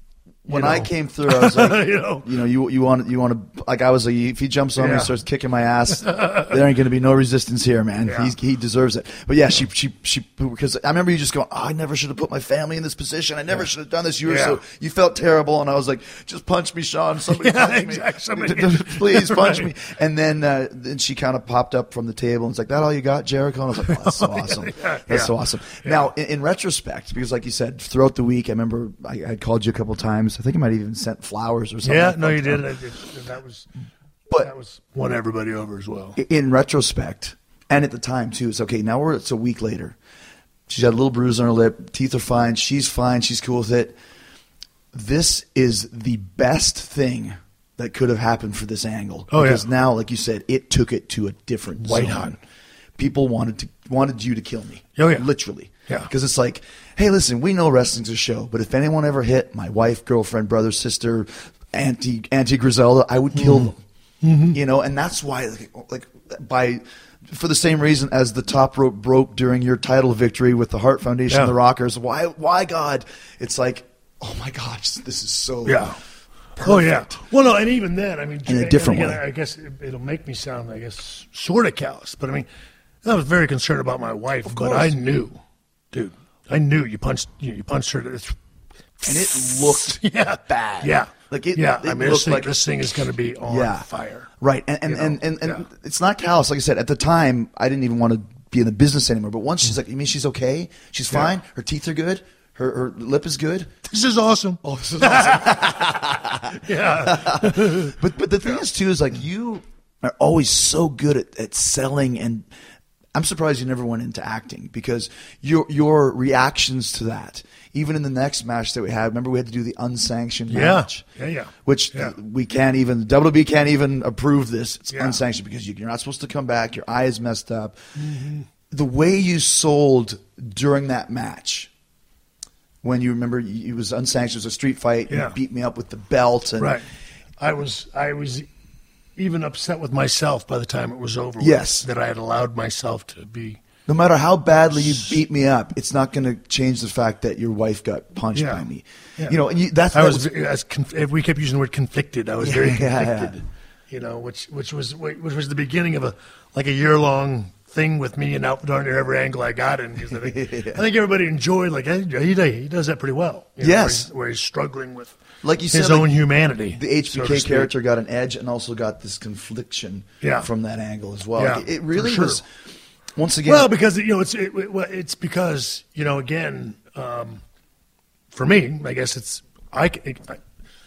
when you know. I came through, I was like, you know, you know, you you want you want to like I was like, if he jumps on me Yeah. and starts kicking my ass, there ain't going to be no resistance here, man. Yeah. He he deserves it. But yeah, she she she because I remember you just going, oh, I never should have put my family in this position. I never should have done this. You were Yeah. so you felt terrible, and I was like, just punch me, Sean. Somebody Yeah, punch exactly. Somebody- me, please punch Right. me. And then uh, then she kind of popped up from the table and was like, that all you got, Jericho? And I was like, oh, that's so awesome. yeah, That's yeah. so awesome. Now, in, in retrospect, because like you said, throughout the week, I remember I, I called you a couple times. I think I might have even sent flowers or something. yeah, like no, that. you did. It- it- That was, But- that was won everybody over as well. In retrospect, and at the time too, it's okay. Now we're it's a week later. She's got a little bruise on her lip. Teeth are fine. She's fine. She's cool with it. This is the best thing that could have happened for this angle. Oh, because yeah. now, like you said, it took it to a different White zone. hot. People wanted to wanted you to kill me. Oh, yeah. Literally. Yeah. Because it's like, hey, listen, we know wrestling's a show, but if anyone ever hit my wife, girlfriend, brother, sister, auntie, auntie Griselda, I would kill them. Mm-hmm. You know, and that's why, like, like, by for the same reason as the top rope broke during your title victory with the Hart Foundation, Yeah. the Rockers. Why, why, God? It's like, oh my gosh, this is so Yeah. Oh yeah. Well, no, and even then, I mean, In a different and again, way. I guess it, it'll make me sound, I guess, sort of callous, but I mean, I was very concerned about my wife, but course. I knew, dude, I knew you punched, you, you punched her. It's, and it looked yeah, bad. Yeah, Like it, yeah. it I mean, this looked thing, like this thing is going to be on Yeah. fire. Right. And and, You know? and, and, and Yeah. it's not callous. Like I said, at the time, I didn't even want to be in the business anymore. But once she's like, you mean she's okay? She's Yeah. fine? Her teeth are good? Her, her lip is good? This is awesome. Oh, this is awesome. Yeah, but but the thing is, too, is like you are always so good at, at selling. And I'm surprised you never went into acting because your your reactions to that, even in the next match that we had, remember we had to do the unsanctioned Yeah. match? Yeah, yeah. Which Yeah. we can't even, W W E can't even approve this. It's Yeah. unsanctioned because you- you're not supposed to come back. Your eye is messed up. Mm-hmm. The way you sold during that match, when you remember it was unsanctioned, it was a street fight, Yeah. you beat me up with the belt. And right. I was, I was even upset with myself by the time it was over. with, Yes. that I had allowed myself to be. No matter how badly you beat me up, it's not going to change the fact that your wife got punched Yeah. by me. Yeah. You know, and you, that's I that was, as conf- if we kept using the word conflicted. I was very Yeah, yeah, conflicted. yeah. You know, which which was which was the beginning of a like a year long thing with me and out darn near every angle I got in. Because I think, I think everybody enjoyed like hey, he he does that pretty well. You know, Yes. where he's, where he's struggling with Like you his said, own like, humanity. the H B K so to speak. character got an edge and also got this confliction Yeah. from that angle as well. Yeah, Like, it really for sure. was, once again. Well, because you know it's it, it, well, it's because you know again, um, for me, I guess it's I, c- it- I-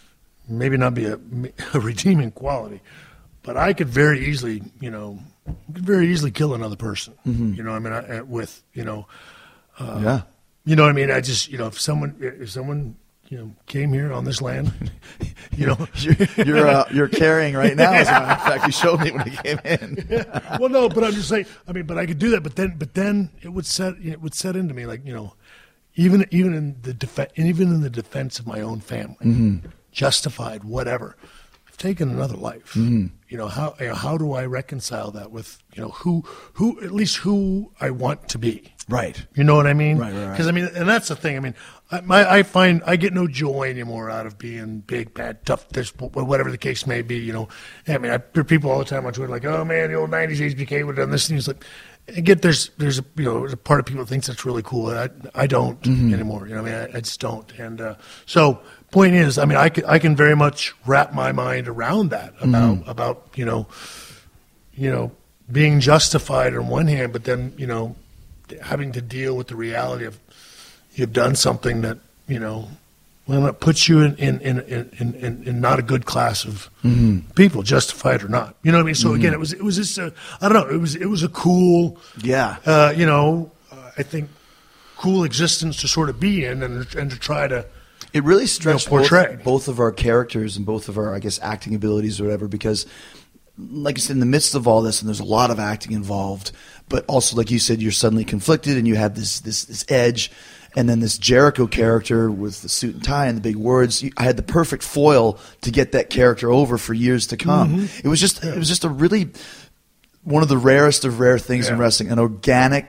maybe not be a, a redeeming quality, but I could very easily you know could very easily kill another person. Mm-hmm. You know, I mean, I, I- with you know, yeah. you know what I mean. I just you know if someone if someone you know came here on this land, you know. You're you're, uh, you're carrying right now. As a matter of fact, you showed me when he came in. Well, no, but I'm just saying. I mean, but I could do that. But then, but then it would set it would set into me like you know, even even in the defense, even in the defense of my own family, Mm-hmm. justified whatever. I've taken another life. Mm-hmm. You know how you know, how do I reconcile that with you know who who at least who I want to be. Right. You know what I mean? Right, right, right. Because I mean, and that's the thing. I mean, I, my, I find I get no joy anymore out of being big, bad, tough, this, whatever the case may be. You know, I mean, I hear people all the time on Twitter like, "Oh man, the old nineties H B K would have done this," and it's like, I get there's there's a you know there's a part of people that thinks that's really cool. I I don't Mm-hmm. anymore. You know, what I mean, I, I just don't. And uh, so, point is, I mean, I can, I can very much wrap my mind around that about Mm-hmm. about you know, you know, being justified on one hand, but then you know. having to deal with the reality of you've done something that you know, well, it puts you in in in in, in, in not a good class of Mm-hmm. people, justified or not. You know what I mean? So again, it was it was just a, I don't know. It was it was a cool, Yeah. uh, you know, uh, I think cool existence to sort of be in and and to try to. It really stretched you know, portray. both, both of our characters and both of our, I guess, acting abilities or whatever, because, like I said, in the midst of all this, and there's a lot of acting involved, but also, like you said, you're suddenly conflicted and you have this this, this edge, and then this Jericho character with the suit and tie and the big words. I had the perfect foil to get that character over for years to come. Mm-hmm. It was just it was just a really one of the rarest of rare things in Yeah. wrestling, an organic,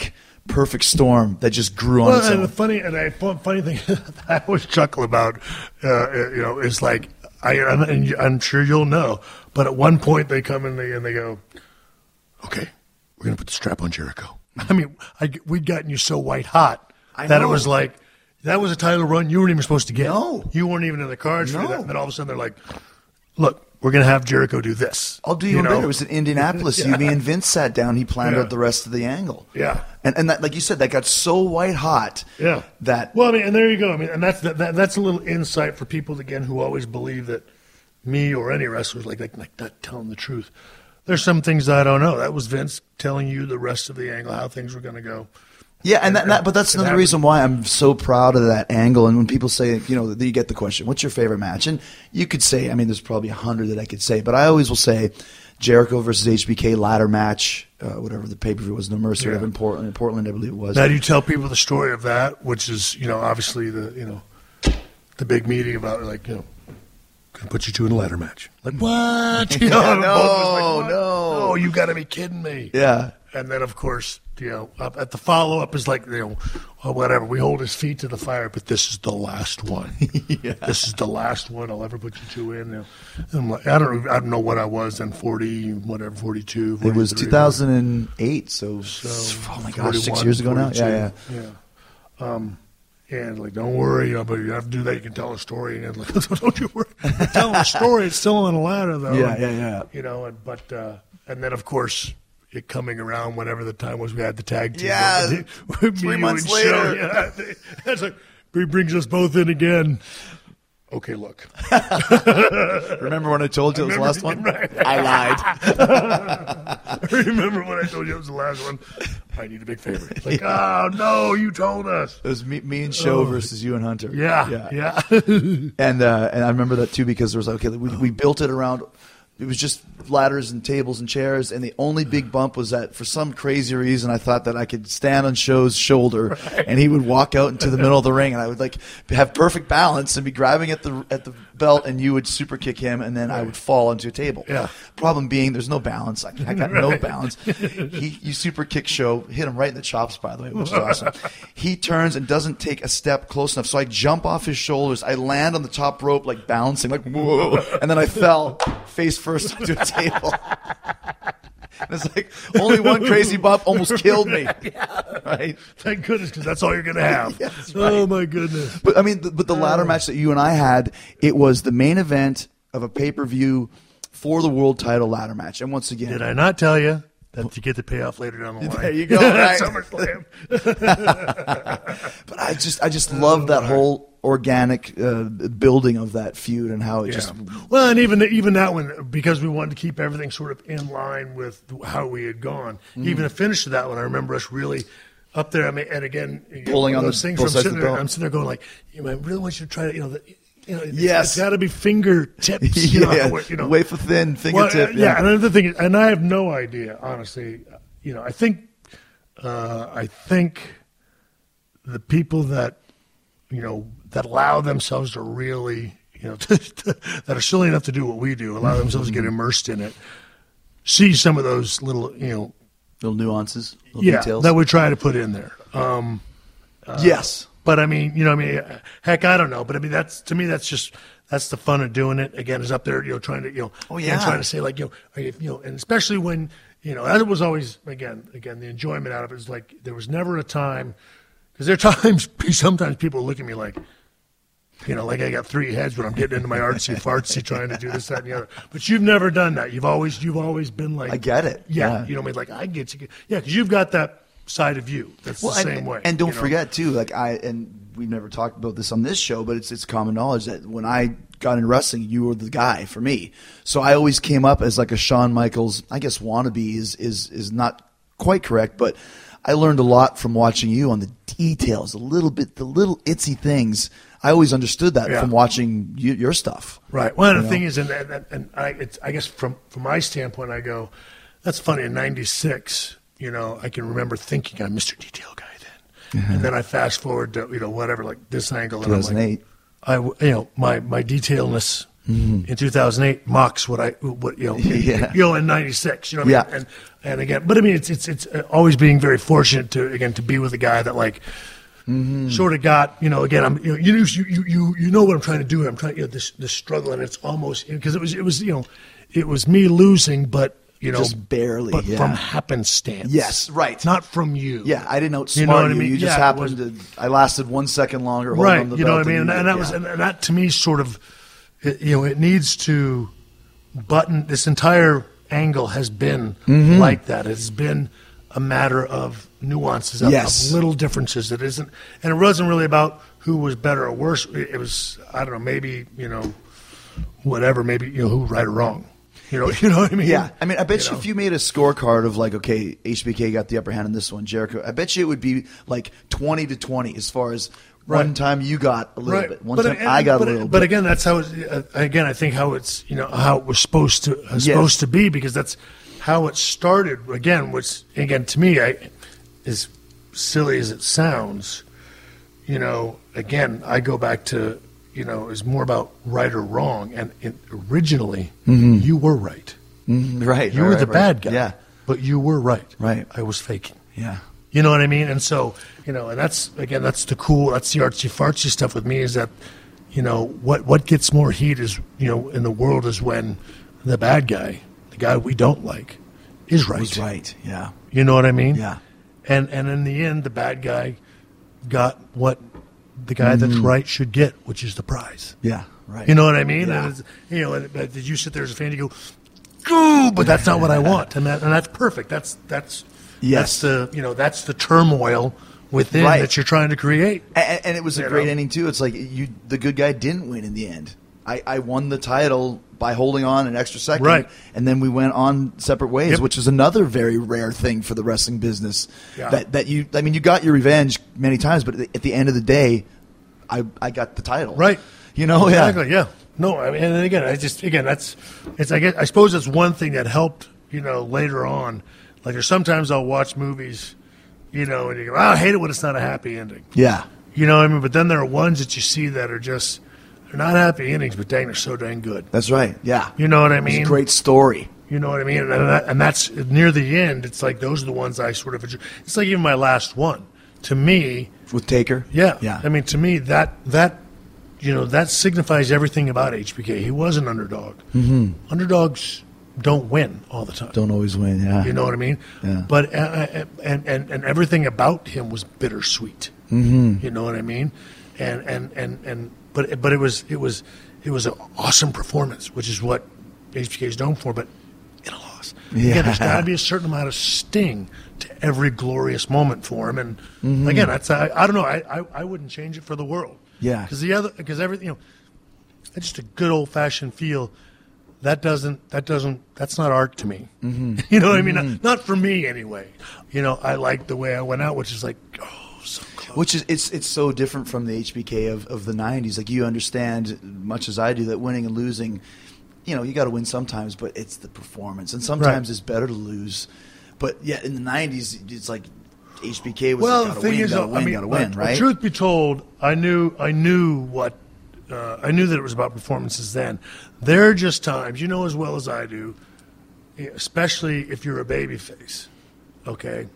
perfect storm that just grew on Well, its and own. the funny and I funny thing I always chuckle about, uh, you know, is like I and I'm sure you'll know, but at one point they come in and they, and they go, "Okay, we're gonna put the strap on Jericho." I mean, I, we'd gotten you so white hot I that know. it was like that was a title run you weren't even supposed to get. No. You weren't even in the cards for No. that. And then all of a sudden they're like, "Look, we're gonna have Jericho do this." I'll do you, know? better. It was in Indianapolis. Yeah. You, me, and Vince sat down. He planned Yeah. out the rest of the angle. Yeah. And and that, like you said, that got so white hot. Yeah. That Well, I mean, and there you go. I mean, and that's that, that, that's a little insight for people again who always believe that me or any wrestler is like, like like not telling the truth. There's some things that I don't know. That was Vince telling you the rest of the angle, how things were going to go. Yeah, and that, that but that's It another happened. reason why I'm so proud of that angle. And when people say, you know, you get the question, "What's your favorite match?" And you could say, I mean, there's probably a hundred that I could say, but I always will say Jericho versus H B K ladder match, uh, whatever the pay per view was, No Mercy, Yeah. whatever in Portland, in Portland, I believe it was. Now, do you tell people the story of that, which is, you know, obviously the, you know, the big meeting about, like, you know, going to put you two in a ladder match. Like, what? You know, Yeah, and both of us like, no, what? no. No, you got to be kidding me. Yeah. And then, of course, you know, up at the follow up is like, you know, well, whatever. We hold his feet to the fire, but this is the last one. Yeah. This is the last one I'll ever put you two in. You know. And I'm like, I don't, I don't know what I was then, forty, whatever, forty-two. It was forty-three. two thousand eight, so, So, oh my gosh, six forty-one, years ago now. Yeah, yeah. forty-two. Yeah. Um, and like, don't worry, you know, but you have to do that. You can tell a story, and like, don't you worry. You're telling a story. It's still on a ladder, though. Yeah, and, yeah, yeah. You know, and but uh, and then of course it coming around whenever the time was, we had the tag team. Yeah, Me, three you, months and later. Show, yeah, that's like he brings us both in again. Okay, look. Remember when I told you it was the last one? Right. I lied. Remember when I told you it was the last one? I need a big favor. It's like, oh no, you told us. It was me, me and Show versus you and Hunter. Yeah, yeah. yeah. And uh, and I remember that too because there was like, okay, we we built it around. It was just ladders and tables and chairs, and the only big bump was that for some crazy reason I thought that I could stand on Show's shoulder, and he would walk out into the middle of the ring, and I would like have perfect balance and be grabbing at the at the belt, and you would super kick him, and then I would fall onto a table. Yeah. Problem being, there's no balance. I, I got no balance. He, you super kick Show, hit him right in the chops, by the way, which is awesome. He turns and doesn't take a step close enough, so I jump off his shoulders. I land on the top rope, like bouncing, like whoa, and then I fell face first onto a table. And it's like only one crazy bump almost killed me. Right? Thank goodness, because that's all you're going to have. Yeah, that's Oh my goodness. But I mean, the, but the ladder match that you and I had, it was the main event of a pay per view for the world title ladder match. And once again, Did I not tell you that you get the payoff later down the line? There you go, right. SummerSlam. but I just I just love that whole organic uh, building of that feud and how it just Well, and even even that one, because we wanted to keep everything sort of in line with how we had gone. Mm-hmm. Even the finish of that one, I remember us really up there. I mean, and again, Pulling on those the- things. both where I'm sides of sitting the there, belt. I'm sitting there going like, you know, I really want you to try to, you know, the, you know, it's, Yes. it's got to be fingertips. You know, yeah, where, you know, wafer thin Well, fingertip. uh, yeah. and another thing, is, and I have no idea, honestly. You know, I think, uh, I think the people that, you know, that allow themselves to really, you know, to, to, that are silly enough to do what we do, allow themselves to get immersed in it, see some of those little, you know, little nuances, little yeah, details. that we try to put in there. Um, yes. But I mean, you know, I mean, heck, I don't know. But I mean, that's to me, that's just that's the fun of doing it. Again, is up there, you know, trying to, you know, Oh, again, yeah. trying to say like, you know, are you, you know, and especially when, you know, that was always again, again, the enjoyment out of it is like there was never a time because there are times sometimes people look at me like, you know, like I got three heads when I'm getting into my artsy fartsy trying to do this, that, and the other. But you've never done that. You've always, you've always been like, I get it. Yeah, Yeah. you know, what I mean, like I get you, yeah, because you've got that side of you. That's Well, the same and, way. And don't you know? forget too, like I and we've never talked about this on this show, but it's it's common knowledge that when I got into wrestling, you were the guy for me. So I always came up as like a Shawn Michaels, I guess wannabe is is is not quite correct, but I learned a lot from watching you on the details, a little bit, the little itsy things. I always understood that Yeah. from watching you, your stuff. Right. Well, You the know? thing is, and, and, and I, it's, I guess from, from my standpoint, I go, that's funny. In ninety-six, you know, I can remember thinking I'm Mister Detail Guy then. Mm-hmm. And then I fast forward to, you know, whatever, like this angle. And I'm two thousand eight. like, I, w- you know, my, my detailness in two thousand eight mocks what I what you know Yeah. you know in ninety-six. You know what I mean? Yeah. And and again, but I mean it's it's it's always being very fortunate to again to be with a guy that like. Mm-hmm. Sort of got, you know, again, I'm, you know, you, you, you, you know what I'm trying to do. I'm trying, you know, this, this struggle, and it's almost, because it was, it was, you know, it was me losing, but, you know, Just barely, but yeah. from happenstance. Yes, right. Not from you. Yeah, I didn't outsmart You you. know what I You, mean? just Yeah, it happened was- to. I lasted one second longer. Holding Right. on the You know belt what I mean? And, than and you that did, was, yeah. and that to me sort of, it, you know, it needs to button, this entire angle has been Mm-hmm. like that. It's been a matter of nuances, of, Yes. of little differences. It isn't, and it wasn't really about who was better or worse. It it was, I don't know, maybe, you know, whatever, maybe, you know, who right or wrong. You know, you know what I mean? Yeah, I mean, I bet you, know? if you made a scorecard of like, okay, H B K got the upper hand in this one, Jericho, I bet you it would be like twenty to twenty as far as one Right. time you got a little Right. bit, one But, time and- I got but, a little But bit. again, that's how. It's, uh, again, I think how it's you know how it was supposed to uh, supposed to be, because that's how it started. Again, which again to me, I, as silly as it sounds, you know, again, I go back to you know it's more about right or wrong, and it, originally you were right. Mhm, right, You right, were right, the right. bad guy. Yeah, but you were right. Right. I was faking. yeah. You know what I mean? And so, you know, and that's, again, that's the cool, that's the artsy fartsy stuff with me is that, you know, what, what gets more heat is, you know, in the world is when the bad guy, the guy we don't like, is right. Was right. Yeah, You know what I mean? yeah. And, and in the end, the bad guy got what the guy that's right should get, which is the prize. Yeah, right. You know what I mean? Yeah. And it's, you know, and, but did you sit there as a fan? You go, "Ooh," but that's not what I want, and that and that's perfect. That's that's Yes. that's the you know that's the turmoil within Right. that you're trying to create. And, and it was a You great know? ending too. It's like you, the good guy didn't win in the end. I, I won the title by holding on an extra second, Right. and then we went on separate ways, Yep. which is another very rare thing for the wrestling business. Yeah. That that you, I mean, you got your revenge many times, but at the, at the end of the day, I I got the title, Right. You know, Exactly. yeah, Yeah. No. I mean, and again, I just again that's it's I guess I suppose it's one thing that helped you know later on. Like there's sometimes I'll watch movies, you know, and you go, oh, I hate it when it's not a happy ending. yeah, You know what I mean? But then there are ones that you see that are just they're not happy endings, but dang, they're so dang good. that's right, yeah. You know what I It's mean? a great story. You know what I mean? And, that, and that's near the end. It's like those are the ones I sort of enjoy. It's like even my last one. To me, With Taker, yeah, yeah. I mean, to me that that you know that signifies everything about H B K. He was an underdog. Mm-hmm. Underdogs don't win all the time. don't always win. Yeah, You know what I mean? Yeah. But uh, uh, and, and and everything about him was bittersweet. Mm-hmm. You know what I mean? And and and and but but it was it was it was an awesome performance, which is what H B K is known for. But in a loss, Yeah. again, there's got to be a certain amount of sting to every glorious moment for him. And Mm-hmm. again, that's I, I don't know. I, I I wouldn't change it for the world. Yeah. Because the other because everything you know, it's just a good old fashioned feel. That doesn't. That doesn't. That's not art to me. Mm-hmm. You know what I mean? Not, not for me anyway. You know, I like the way I went out, which is like, oh, so close. Which is it's it's so different from the H B K of, of the nineties. Like you understand much as I do that winning and losing, you know, you got to win sometimes, but it's the performance, and sometimes Right. it's better to lose. But yeah, in the nineties, it's like H B K was Well, like, the gotta thing win, is, gotta I win, mean, gotta but- win, but right? truth be told, I knew, I knew what, uh, I knew that it was about performances. Then there are just times, you know, as well as I do, especially if you're a baby face. Okay,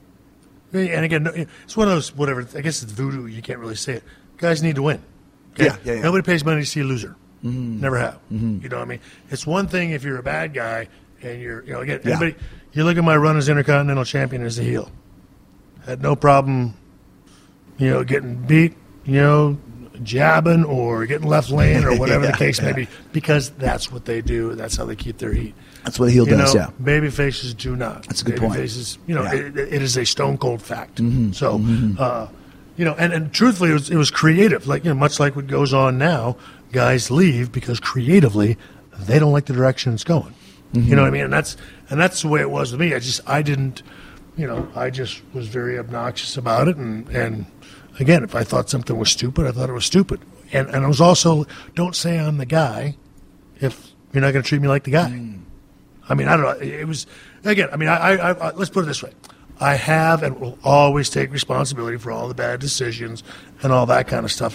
and again, it's one of those whatever. I guess it's voodoo. You can't really say it. Guys need to win. Okay? Yeah, yeah, yeah. Nobody pays money to see a loser. Never have. You know what I mean? It's one thing if you're a bad guy and you're, you know, again, Yeah. anybody, you look at my run as Intercontinental Champion as a heel. Had no problem, you know, getting beat, you know, jabbing or getting left laying or whatever Yeah, the case may yeah. be, because that's what they do. That's how they keep their heat. That's what a heel You does, know, yeah. baby faces do not. That's a good baby point. Faces, you know, Yeah. it, it is a stone cold fact. So, uh, you know, and, and truthfully, it was, it was creative. Like, you know, much like what goes on now, guys leave because creatively they don't like the direction it's going. You know what I mean? And that's and that's the way it was with me. I just I didn't, you know, I just was very obnoxious about it. And and again, if I thought something was stupid, I thought it was stupid. And and I was also, don't say I'm the guy if you're not going to treat me like the guy. I mean, I don't know. It was, again, I mean, I, I, I, let's put it this way. I have and will always take responsibility for all the bad decisions and all that kind of stuff.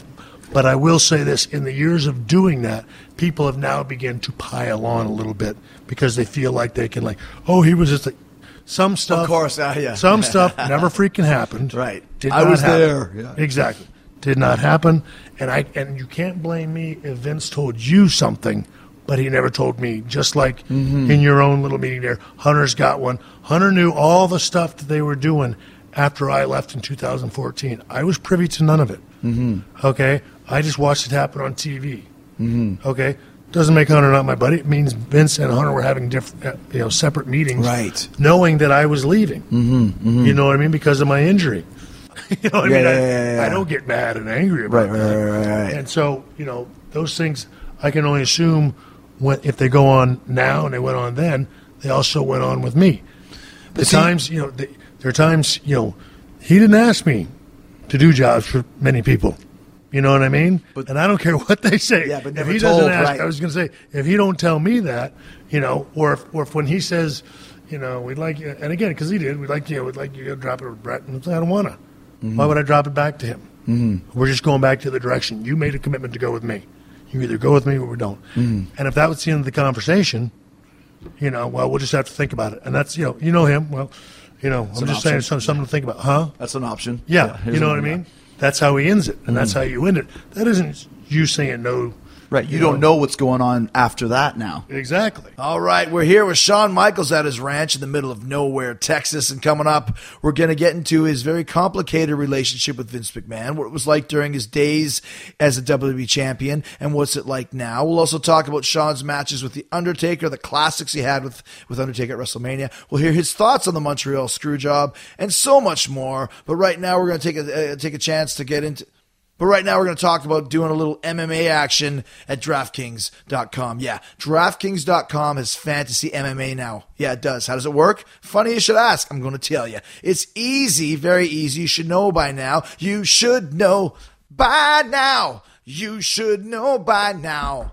But I will say this, in the years of doing that, people have now begun to pile on a little bit because they feel like they can, like, oh, he was just like, some stuff. Of course, uh, yeah. Some stuff never freaking happened. Right. Did I not was happen. there. Yeah. Exactly. Did not happen. And I and you can't blame me if Vince told you something, but he never told me. Just like Mm-hmm. in your own little meeting there, Hunter's got one. Hunter knew all the stuff that they were doing after I left in two thousand fourteen. I was privy to none of it. Mm-hmm. Okay? I just watched it happen on T V. Mm-hmm. Okay? Doesn't make Hunter not my buddy. It means Vince and Hunter were having different, you know, separate meetings. Right. Knowing that I was leaving. Mm-hmm. Mm-hmm. You know what I mean? Because of my injury. You know what Yeah, I mean? yeah, I, yeah, yeah. I don't get mad and angry about Right, right, that. right, right, right. And so, you know, those things I can only assume when, if they go on now and they went on then, they also went on with me. The see- times, you know, the, there are times, you know, he didn't ask me to do jobs for many people. You know what I mean? But- and I don't care what they say. Yeah, but if never he doesn't told, ask, right. I was going to say, if he don't tell me that, you know, or if, or if when he says, you know, we'd like you, and again, because he did, we'd like you, we'd like you to drop it with Brett, and I don't want to. Mm-hmm. Why would I drop it back to him? Mm-hmm. We're just going back to the direction. You made a commitment to go with me. You either go with me or we don't. Mm-hmm. And if that was the end of the conversation, you know, well, we'll just have to think about it. And that's, you know, you know him. Well, you know, I'm an just option. saying some, something to think about. Huh? That's an option. Yeah, here's you know what I another mean? guy. That's how he ends it, and that's how you end it. That isn't you saying no. Right. You don't know what's going on after that now. Exactly. All right, we're here with Shawn Michaels at his ranch in the middle of nowhere, Texas. And coming up, we're going to get into his very complicated relationship with Vince McMahon, what it was like during his days as a W W E champion, and what's it like now. We'll also talk about Shawn's matches with The Undertaker, the classics he had with, with Undertaker at WrestleMania. We'll hear his thoughts on the Montreal Screwjob, and so much more. But right now, we're going to take a, uh, take a chance to get into... But right now, we're going to talk about doing a little M M A action at DraftKings dot com. Yeah, DraftKings dot com has fantasy M M A now. Yeah, it does. How does it work? Funny you should ask. I'm going to tell you. It's easy, very easy. You should know by now. You should know by now. You should know by now.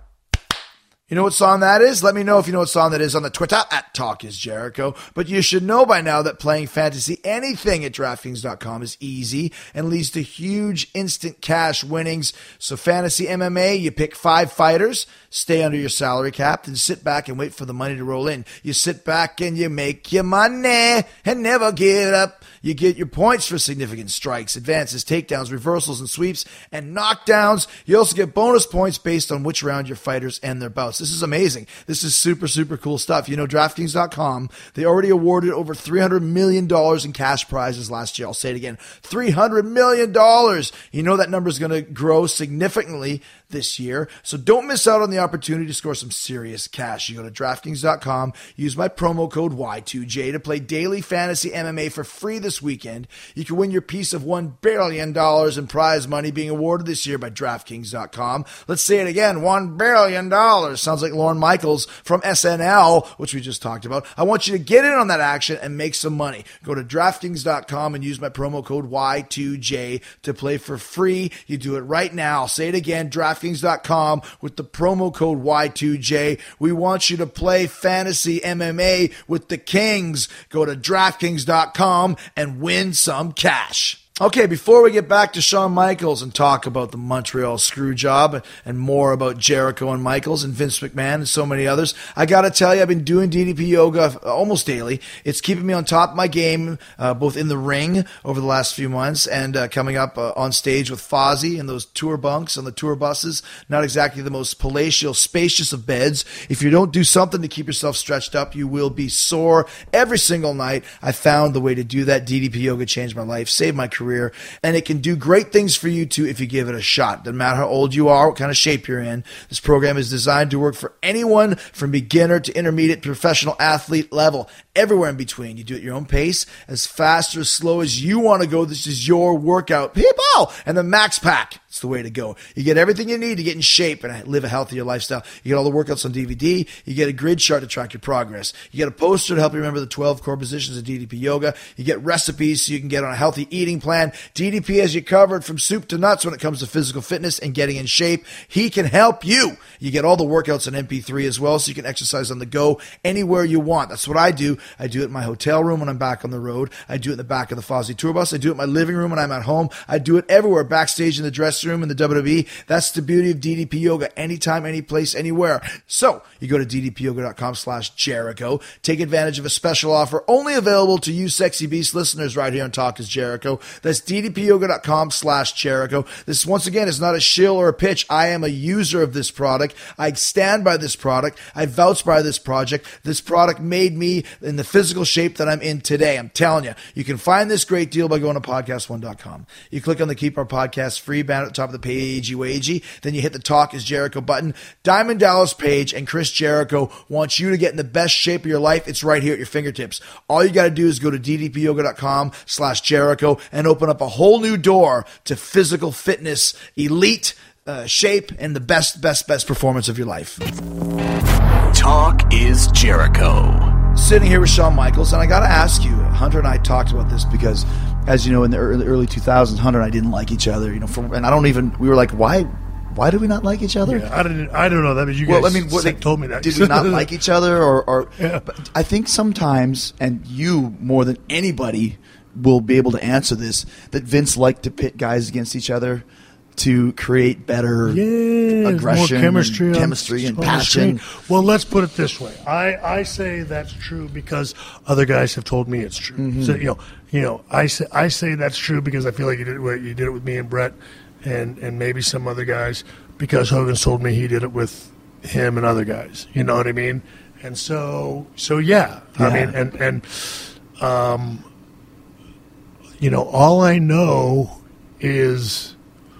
You know what song that is? Let me know if you know what song that is on the Twitter at Talk is Jericho. But you should know by now that playing fantasy anything at DraftKings dot com is easy and leads to huge instant cash winnings. So fantasy M M A, you pick five fighters, stay under your salary cap, and sit back and wait for the money to roll in. You sit back and you make your money and never give up. You get your points for significant strikes, advances, takedowns, reversals, and sweeps, and knockdowns. You also get bonus points based on which round your fighters end their bouts. This is amazing. This is super, super cool stuff. You know, DraftKings dot com, they already awarded over three hundred million dollars in cash prizes last year. I'll say it again. three hundred million dollars. You know that number is going to grow significantly this year. So don't miss out on the opportunity to score some serious cash. You go to DraftKings dot com, use my promo code Y two J to play daily fantasy M M A for free this weekend. You can win your piece of one billion dollars in prize money being awarded this year by DraftKings dot com. Let's say it again, one billion dollars. Sounds like Lorne Michaels from S N L, which we just talked about. I want you to get in on that action and make some money. Go to DraftKings dot com and use my promo code Y two J to play for free. You do it right now. I'll say it again, DraftKings dot com with the promo code Y two J. We want you to play fantasy M M A with the Kings. Go to DraftKings dot com and win some cash. Okay, before we get back to Shawn Michaels and talk about the Montreal Screwjob and more about Jericho and Michaels and Vince McMahon and so many others, I got to tell you, I've been doing D D P yoga almost daily. It's keeping me on top of my game, uh, both in the ring over the last few months and uh, coming up uh, on stage with Fozzy and those tour bunks on the tour buses. Not exactly the most palatial, spacious of beds. If you don't do something to keep yourself stretched up, you will be sore every single night. I found the way to do that. D D P yoga changed my life, saved my career. Career, and it can do great things for you too if you give it a shot. Doesn't matter how old you are, what kind of shape you're in. This program is designed to work for anyone from beginner to intermediate to professional athlete level, everywhere in between. You do it at your own pace, as fast or as slow as you want to go. This is your workout, people. And the Max Pack, it's the way to go. You get everything you need to get in shape and live a healthier lifestyle. You get all the workouts on D V D. You get a grid chart to track your progress. You get a poster to help you remember the twelve core positions of D D P yoga. You get recipes so you can get on a healthy eating plan. D D P has you covered from soup to nuts when it comes to physical fitness and getting in shape. He can help you. You get all the workouts in M P three as well, so you can exercise on the go anywhere you want. That's what I do. I do it in my hotel room when I'm back on the road. I do it in the back of the Fozzy tour bus. I do it in my living room when I'm at home. I do it everywhere, backstage in the dressing dressing room in the W W E. That's the beauty of D D P Yoga. Anytime, any place, anywhere. So you go to d d p yoga dot com slash Jericho. Take advantage of a special offer only available to you Sexy Beast listeners right here on Talk is Jericho. That's d d p yoga dot com slash Jericho. This, once again, is not a shill or a pitch. I am a user of this product. I stand by this product. I vouch by this project. This product made me in the physical shape that I'm in today. I'm telling you. You can find this great deal by going to podcast one dot com. You click on the Keep Our Podcast Free banner at the top of the page, wagey. Then you hit the Talk is Jericho button. Diamond Dallas Page and Chris Jericho wants you to get in the best shape of your life. It's right here at your fingertips. All you got to do is go to d d p yoga dot com slash Jericho and open up a whole new door to physical fitness, elite uh, shape, and the best, best, best performance of your life. Talk is Jericho. Sitting here with Shawn Michaels, and I got to ask you, Hunter and I talked about this because, as you know, in the early, early two thousands, Hunter and I didn't like each other. You know, for, and I don't even. We were like, why? Why do we not like each other? Yeah, I didn't. I don't know. That means you well, guys I mean, what, said, told me that. Did we not like each other, or? or yeah. But I think sometimes, and you more than anybody will be able to answer this, that Vince liked to pit guys against each other to create better yeah, aggression, more chemistry, and, on, chemistry and on passion. Well, let's put it this way. I, I say that's true because other guys have told me it's true. Mm-hmm. So you know, you know, I say I say that's true because I feel like you did it. You did it with me and Brett, and and maybe some other guys. Because Hogan's told me he did it with him and other guys. You know what I mean? And so, so yeah. yeah. I mean, and and um, you know, all I know is,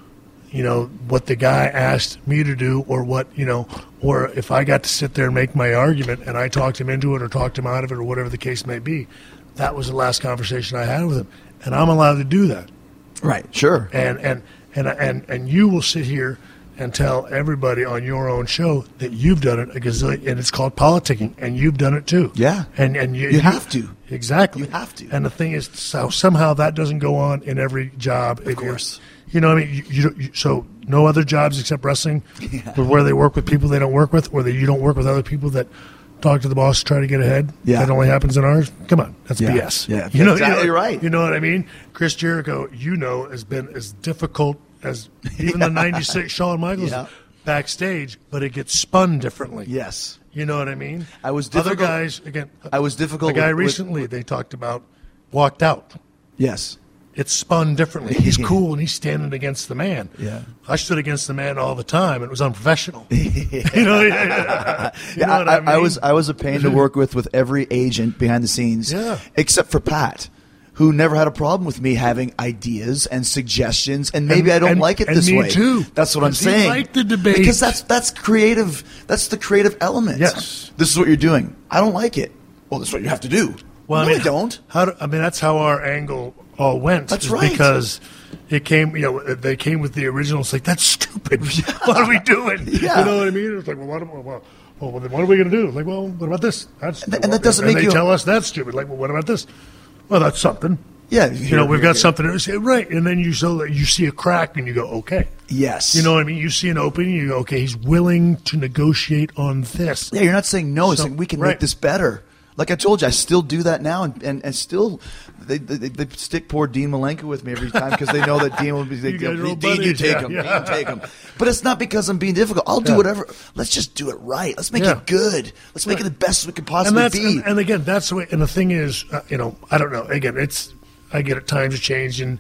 you know, what the guy asked me to do, or what, you know, or if I got to sit there and make my argument, and I talked him into it, or talked him out of it, or whatever the case may be. That was the last conversation I had with him, and I'm allowed to do that. Right. Sure. And and and and and you will sit here and tell everybody on your own show that you've done it a gazillion, and it's called politicking, and you've done it too. Yeah. And and you, you have to. Exactly. You have to. And the thing is, so somehow that doesn't go on in every job. Of course. You know what I mean? You, you, you, so no other jobs except wrestling, yeah. where they work with people they don't work with, or that you don't work with other people that talk to the boss to try to get ahead. Yeah. That only happens in ours. Come on, that's yeah. B S. Yeah. You know, exactly you know, right. You know what I mean? Chris Jericho, you know, has been as difficult as even the ninety-six Shawn Michaels. Yeah. Backstage, but it gets spun differently. Yes. You know what I mean? I was Other difficult. guys, again, I was difficult. a guy with, recently with, they talked about walked out. Yes. It's spun differently. He's cool and he's standing against the man. Yeah. I stood against the man all the time, and it was unprofessional. you know, yeah, you yeah, know what I, I, mean? I was I was a pain to work with with every agent behind the scenes, Yeah. except for Pat, who never had a problem with me having ideas and suggestions, and maybe And- I don't and- like it and this me way. too. That's what I'm Because he saying. liked the debate. because that's that's creative. That's the creative element. Yes. This is what you're doing. I don't like it. Well, this is what you have to do. Well, no, I mean, I don't. How do, I mean, that's how our angle all went. That's is right. Because it came, you know, they came with the original. It's like, that's stupid. What are we doing? Yeah. You know what I mean? It's like, well, what, well, well, well then what are we going to do? Like, well, what about this? That's And- and that doesn't make they you- tell us that's stupid. Like, well, what about this? Well, that's something. Yeah. You know, we've got something to say, right? And then you so that you see a crack and you go, okay. Yes. You know what I mean? You see an opening, you go, okay, he's willing to negotiate on this. Yeah, you're not saying no. It's So- like we can right. make this better. Like I told you, I still do that now, and, and, and still they, they they stick poor Dean Malenko with me every time because they know that Dean will be like, You guys are all Dean, you buddies, take yeah, him, yeah. Dean, take him. But it's not because I'm being difficult. I'll do Yeah. whatever. Let's just do it right. Let's make Yeah. it good. Let's make Right. it the best we can And possibly that's be. and, and again, that's the way. And the thing is, uh, you know, I don't know. Again, it's I get it. Times are changing,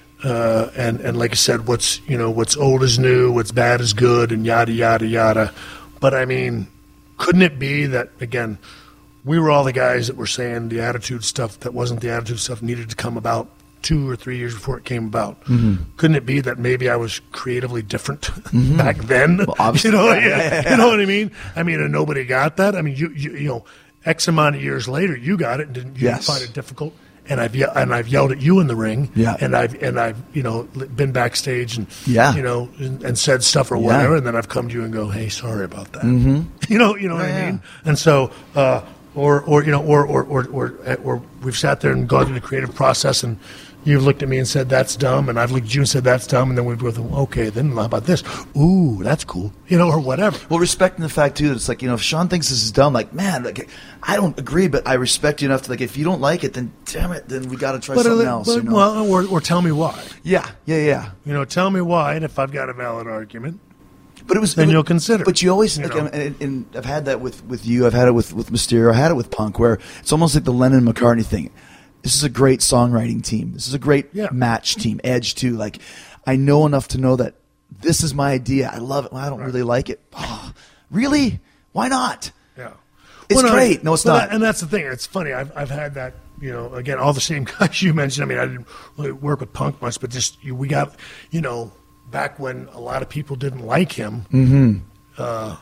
uh, and and like I said, what's you know what's old is new, what's bad is good, and yada yada yada. But I mean, couldn't it be that again? We were all the guys that were saying the attitude stuff that wasn't the attitude stuff needed to come about two or three years before it came about. Mm-hmm. Couldn't it be that maybe I was creatively different back then? Well, obviously, you know, yeah, yeah, yeah, yeah. you know what I mean. I mean, and nobody got that. I mean, you you, you know, X amount of years later, you got it and didn't you Yes. didn't find it difficult. And I've ye- and I've yelled at you in the ring. Yeah. And I've and I've you know li- been backstage and Yeah. you know and, and said stuff or Yeah. whatever, and then I've come to you and go, hey, sorry about that. Mm-hmm. You know, you know what Yeah, I yeah. mean. And so. uh Or, or you know, or, or, or, or, or we've sat there and gone through the creative process, and you've looked at me and said, that's dumb, and I've looked at you and said, that's dumb, and then we've both, okay, then how about this? Ooh, that's cool. You know, or whatever. Well, respecting the fact, too, that it's like, you know, if Sean thinks this is dumb, like, man, like, I don't agree, but I respect you enough to, like, if you don't like it, then damn it, then we got to try But, something uh, else. but, You know? Well, or, or tell me why. Yeah, yeah, yeah. You know, tell me why, and if I've got a valid argument, But it was then it, you'll consider. But you always, You like, know. and, and I've had that with, with you. I've had it with, with Mysterio. I had it with Punk, where it's almost like the Lennon McCartney thing. This is a great songwriting team. This is a great Yeah. match team. Edge too. Like, I know enough to know that this is my idea. I love it. Well, I don't really like it. Oh, really? Why not? Yeah. It's Well, great. No, it's but not. that- and that's the thing. It's funny. I've I've had that. You know, again, all the same guys you mentioned. I mean, I didn't really work with Punk much, but just you, we got, you know, back when a lot of people didn't like him. Mm-hmm. Uh,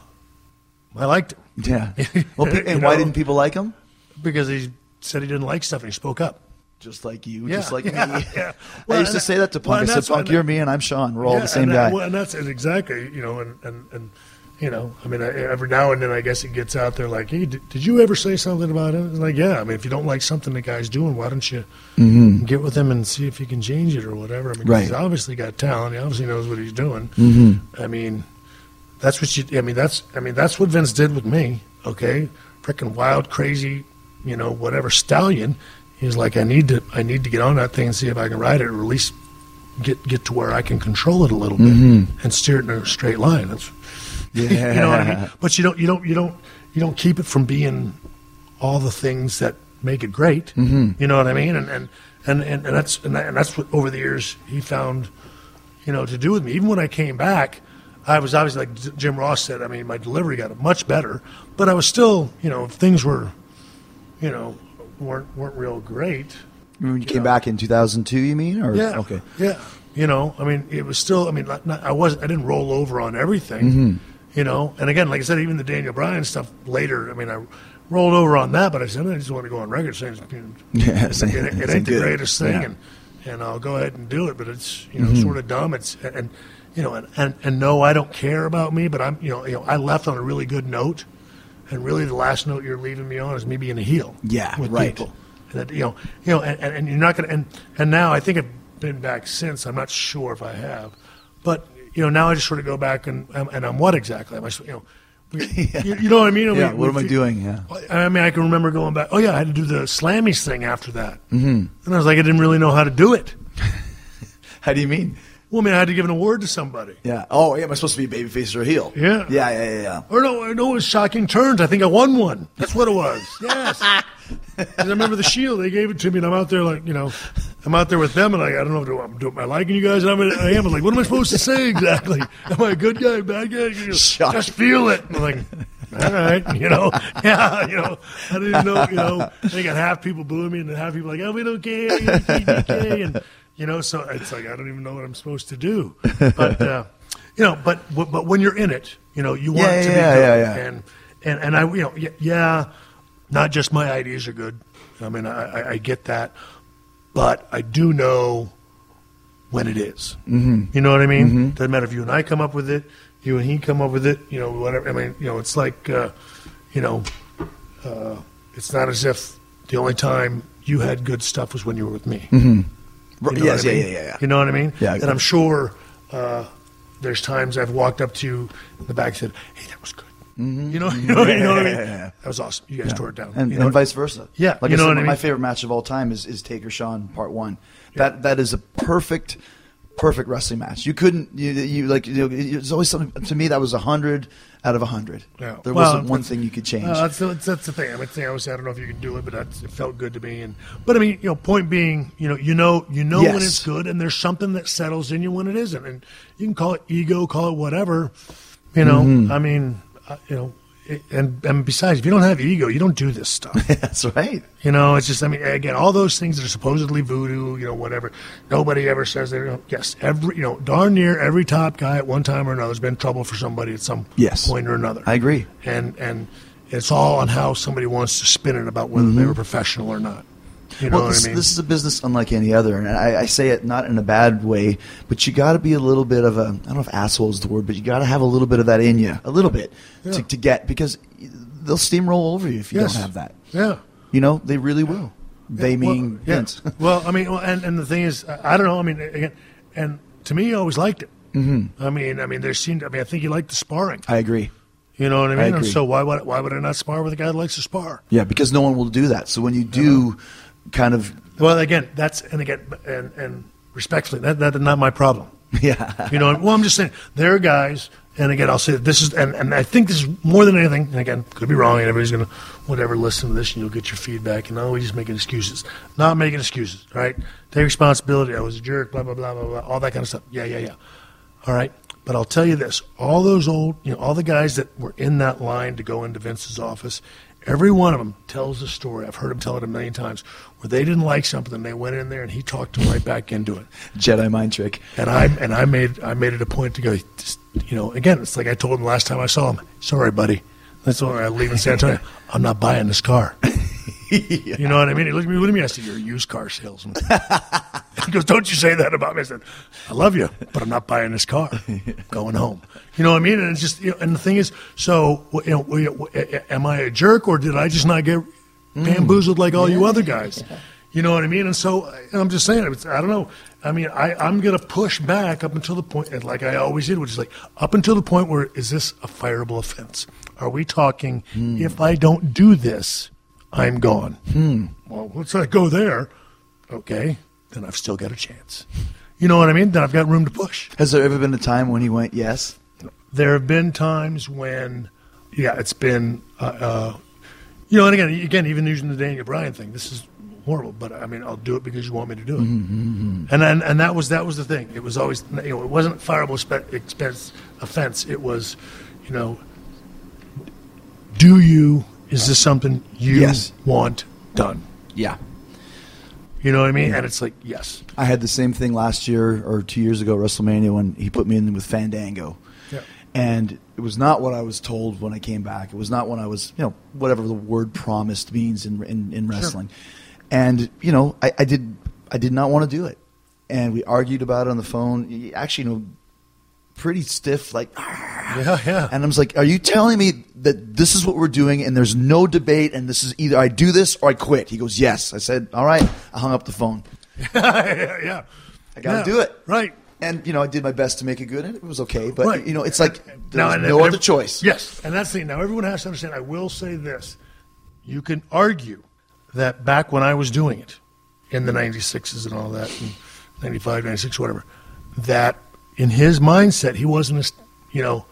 I liked him Yeah. Well, pe- You and why know? didn't people like him? because he said he didn't like stuff and he spoke up. Just like you, Yeah, just like yeah, me. yeah. I Well, used to and say that to that- well, Punk. and I that's said, Punk, what- you're me and I'm Sean. We're all Yeah, the same and guy. That, well, and that's exactly, you know, and, and, and you know, I mean, I, every now and then I guess it gets out there like, hey, did, did you ever say something about it? It's like, yeah, I mean, if you don't like something the guy's doing, why don't you get with him and see if you can change it or whatever? I mean, 'cause Right. he's obviously got talent. He obviously knows what he's doing. Mm-hmm. I mean, that's what you, I mean, that's, I mean, that's what Vince did with me, okay? Freaking wild, crazy, you know, whatever stallion. He's like, I need to, I need to get on that thing and see if I can ride it, or at least get get to where I can control it a little bit and steer it in a straight line. That's, you know what I mean? But you don't, you don't, you don't, you don't keep it from being all the things that make it great. You know what I mean? And and and and, and that's and, that, and that's what over the years he found, you know, to do with me. Even when I came back, I was obviously, like Jim Ross said, I mean, my delivery got much better, but I was still, you know, if things were, you know, weren't weren't real great. When you came back in two thousand two, you mean? Or, Yeah. Okay. Yeah. You know, I mean, it was still. I mean, not, not, I wasn't. I didn't roll over on everything. You know, and again, like I said, even the Daniel Bryan stuff later. I mean, I rolled over on that, but I said I just want to go on record saying you know, Yeah, it, same- it, it same ain't the good. greatest thing, Yeah. and and I'll go ahead and do it. But it's you know sort of dumb. It's and, and you know and, and and no, I don't care about me, but I'm you know you know I left on a really good note, and really the last note you're leaving me on is me being a heel. Yeah, with right. people. And that, you know, you know, and, and, and you're not going to, and, and now I think I've been back since. I'm not sure if I have, but you know, now I just sort of go back and and I'm what exactly? Am I, you know, you, you know what I mean? I Yeah, mean, what am I if you- doing? Yeah. I mean, I can remember going back. Oh yeah, I had to do the Slammies thing after that, mm-hmm. and I was like, I didn't really know how to do it. How do you mean? Well, I mean, I had to give an award to somebody. Yeah. Oh, yeah. Am I supposed to be a babyface or a heel? Yeah. Yeah, yeah, yeah, yeah. Or no, I know it was Shocking Turns. I think I won one. That's what it was. Yes. 'Cause I remember the Shield. They gave it to me, and I'm out there like, you know, I'm out there with them, and like, I don't know if I'm doing, am I liking you guys? And I'm, I am. I'm like, what am I supposed to say exactly? Am I a good guy, bad guy? You know, Shock. just feel it. And I'm like, all right, you know, yeah, you know, I didn't know, you know, they got half people booing me, and then half people like, oh, we don't care, you're K K K, and you know, so it's like I don't even know what I'm supposed to do, but uh, you know, but but when you're in it, you know, you want Yeah, it to be yeah, good, yeah, yeah. and and and I, you know, y- yeah, not just my ideas are good. I mean, I, I, I get that, but I do know when it is. Mm-hmm. You know what I mean? Mm-hmm. Doesn't matter if you and I come up with it, you and he come up with it. You know, whatever. I mean, you know, it's like, uh, you know, uh, it's not as if the only time you had good stuff was when you were with me. Mm-hmm. You know Yes, what I yeah, mean? yeah, yeah, yeah. You know what I mean? Yeah, I And agree. I'm sure uh, there's times I've walked up to you in the back and said, "Hey, that was good." Mm-hmm. You know, you know, you know what I mean? Yeah, yeah, yeah. That was awesome. You guys tore it down. And, you know? and vice versa. Yeah, Like you I know said, what I mean? my favorite match of all time is, is Taker Sean Part One. That that is a perfect, perfect wrestling match. You couldn't you, you like you know, it's always something to me that was a hundred out of a hundred. Yeah. There Well, wasn't one that's- thing you could change. Uh, that's, that's, that's the thing. I mean, I was I don't know if you can do it, but that's, it felt good to me. And but I mean, you know, point being, you know, you know, you know when Yes. it's good, and there's something that settles in you when it isn't, and you can call it ego, call it whatever. You know, Mm-hmm. I mean, uh, you know, it, and and besides, if you don't have ego, you don't do this stuff. That's right. You know, it's just, I mean, again, all those things that are supposedly voodoo, you know, whatever. Nobody ever says that. You know, yes, every, you know, darn near every top guy at one time or another has been in trouble for somebody at some Yes. point or another. I agree. And and it's all on how somebody wants to spin it about whether they were professional or not. You know Well, what this, I mean? this is a business unlike any other, and I, I say it not in a bad way, but you got to be a little bit of a, I don't know if asshole is the word, but you got to have a little bit of that in you, a little bit, Yeah. to, to get, because they'll steamroll over you if you Yes. don't have that. Yeah. You know, they really will. They mean well, yeah. Vince. Well, I mean, well, and, and the thing is, I, I don't know. I mean, again, and to me, I always liked it. Mm-hmm. I mean, I mean, there seemed. I mean, I think he liked the sparring. I agree. You know what I mean? I And agree. so why would why would I not spar with a guy that likes to spar? Yeah, because no one will do that. So when you do, kind of, Well, again, that's and again, and and respectfully, that that's not my problem. yeah, You know, well, I'm just saying there are guys, and again, I'll say this is, and, and I think this is more than anything. And again, could be wrong, and everybody's gonna whatever listen to this, and you'll get your feedback. And oh, we're just making excuses. Not making excuses, right? Take responsibility. I was a jerk. Blah blah blah blah blah. All that kind of stuff. Yeah, yeah, yeah. All right. But I'll tell you this: all those old, you know, all the guys that were in that line to go into Vince's office, every one of them tells a story. I've heard them tell it a million times, where they didn't like something, and they went in there, and he talked them right back into it. Jedi mind trick. And I and I made I made it a point to go. Just, you know, again, it's like I told him last time I saw him. Sorry, buddy. That's why I leave in San Antonio. I'm not buying this car. Yeah. You know what I mean? He looked at me. What do you mean? I said, "You're a used car salesman." He goes, "Don't you say that about me?" I said, "I love you, but I'm not buying this car. I'm going home." You know what I mean? And it's just, you know, and the thing is, so you know, we- we- am I a jerk, or did I just not get bamboozled like all you other guys? You know what I mean? And so I'm just saying, it's, I don't know. I mean, I, I'm going to push back up until the point, and like I always did, which is like up until the point where, is this a fireable offense? Are we talking, if I don't do this, I'm gone? Hmm. Well, let's not go there. Okay, then I've still got a chance. You know what I mean? Then I've got room to push. Has there ever been a time when he went yes? There have been times when, yeah, it's been, uh, uh, you know, and again, again, even using the Daniel Bryan thing, this is horrible, but I mean, I'll do it because you want me to do it. Mm-hmm. And, and and that was that was the thing. It was always, you know, it wasn't fireable spe- expense offense. It was, you know, do you, is this something you Yes. want done? Yeah. You know what I mean? And it's like, yes. I had the same thing last year or two years ago, WrestleMania, when he put me in with Fandango. Yeah. And it was not what I was told when I came back. It was not what I was, you know, whatever the word promised means in in, in wrestling. And, you know, I, I did I did not want to do it. And we argued about it on the phone. Actually, you know, pretty stiff, like, Yeah, yeah. and I was like, are you telling me that this is what we're doing and there's no debate and this is either I do this or I quit? He goes, yes. I said, all right. I hung up the phone. yeah, yeah. I got to Yeah, do it. Right. And, you know, I did my best to make it good, and it was okay. But, Right. you know, it's like there's and- no and other ev- choice. Yes, and that's the thing. Now, everyone has to understand, I will say this. You can argue that back when I was doing it, in the ninety-sixes and all that, and ninety-five, ninety-six, whatever, that in his mindset, he wasn't as, you know,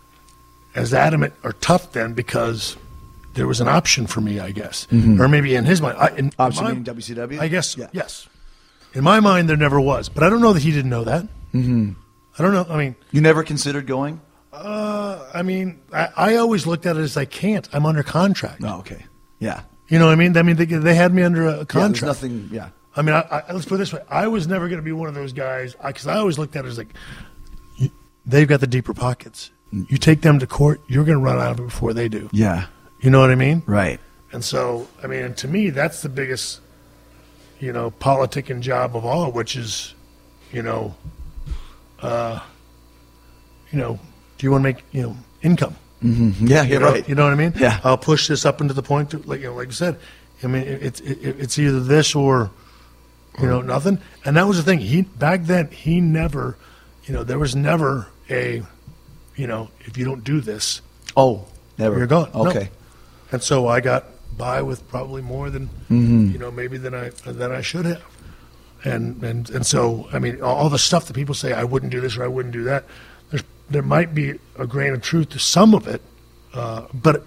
as adamant or tough then because there was an option for me, I guess. Or maybe in his mind. I, in, Option in my- meaning W C W? I guess, Yeah. yes. In my mind, there never was. But I don't know that he didn't know that. Mm-hmm. I don't know. I mean, You never considered going? uh, I mean, I, I always looked at it as I can't. I'm under contract. Oh, okay. Yeah. You know what I mean? I mean, they, they had me under a Yeah, there's contract. nothing, yeah. I mean, I, I, let's put it this way. I was never going to be one of those guys, because I, I always looked at it as like, you, they've got the deeper pockets. You take them to court, you're going to run out of it before they do. Yeah. You know what I mean? Right. And so, I mean, and to me, that's the biggest, you know, politicking job of all, which is, you know, uh, you know, do you want to make, you know, income? Mm-hmm. Yeah, You you're know, right. You know what I mean? Yeah. I'll push this up into the point, to, like you know, like I said. I mean, it, it's it, it's either this or, you know, nothing. And that was the thing. He back then he never, you know, there was never a, you know, if you don't do this, Oh, never. you're gone. No. Okay. And so I got by with probably more than, Mm-hmm. you know, maybe than I than I should have. And and and so I mean, all, all the stuff that people say I wouldn't do this or I wouldn't do that. There's there might be a grain of truth to some of it, uh, but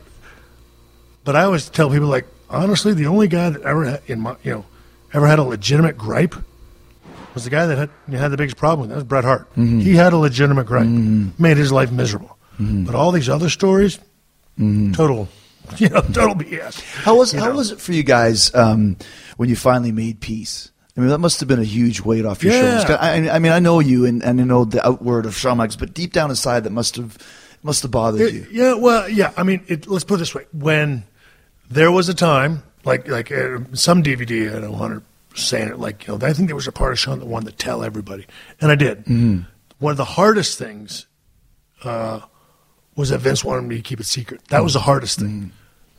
but I always tell people, like, honestly, the only guy that ever had, in my you know ever had a legitimate gripe was the guy that had had the biggest problem with it. That was Bret Hart. Mm-hmm. He had a legitimate gripe, made his life miserable. But all these other stories, total, you know, total B S. How was You how know. was it for you guys um, when you finally made peace? I mean, that must have been a huge weight off your Yeah. shoulders. 'Cause I, I mean, I know you and, and I know the outward of Shawn Michaels, but deep down inside, that must have must have bothered It- you. yeah, well, yeah. I mean, it, let's put it this way: when there was a time, like like uh, some D V D, I know Hunter saying it, like, you know, I think there was a part of Shawn that wanted to tell everybody, and I did. Mm-hmm. One of the hardest things uh, was that Vince wanted me to keep it secret. That was the hardest thing.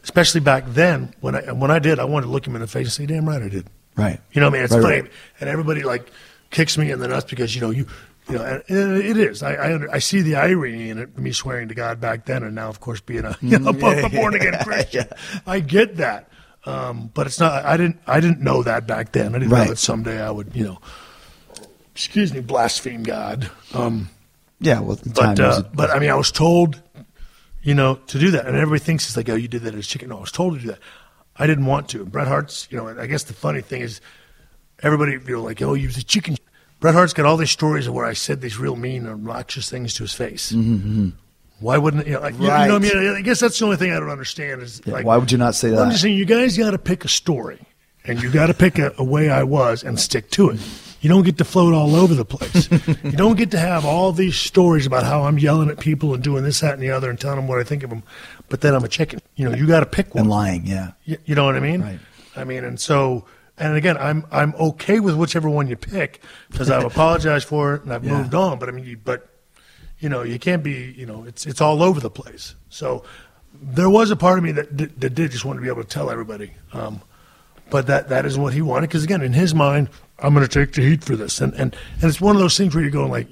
especially back then when I when I did, I wanted to look him in the face and say, "Damn right I did." Right. You know what I mean? It's Right, funny, right. and everybody like kicks me in the nuts because you know you. You know, and and it is. I I, under, I see the irony in it, me swearing to God back then, and now, of course, being a, you know, a born again Christian. Yeah. I get that, um, but it's not. I didn't. I didn't know that back then. I didn't Right. know that someday I would, you know, excuse me, blaspheme God. Um, Yeah, well, the but time uh, was- but I mean, I was told, you know, to do that, and everybody thinks it's like, oh, you did that as chicken. No, I was told to do that. I didn't want to. Bret Hart's, you know, and I guess the funny thing is, everybody, you know, like, oh, you was a chicken. Bret Hart's got all these stories of where I said these real mean, obnoxious things to his face. Mm-hmm. Why wouldn't you know? Like, you- Right. you know what I mean? I guess that's the only thing I don't understand is Yeah, like, why would you not say I'm that? just saying, you guys got to pick a story, and you got to pick a, a way I was and stick to it. You don't get to float all over the place. You don't get to have all these stories about how I'm yelling at people and doing this, that, and the other, and telling them what I think of them. But then I'm a chicken. You know, you got to pick one. And lying, yeah. You, you know what I mean? Right. I mean, and so, and again, I'm I'm okay with whichever one you pick because I've apologized for it and I've Yeah. moved on. But I mean, you, but you know, you can't be, you know, it's it's all over the place. So there was a part of me that did, that did just want to be able to tell everybody, um, but that that is what he wanted because again, in his mind, I'm going to take the heat for this, and and and it's one of those things where you're going like,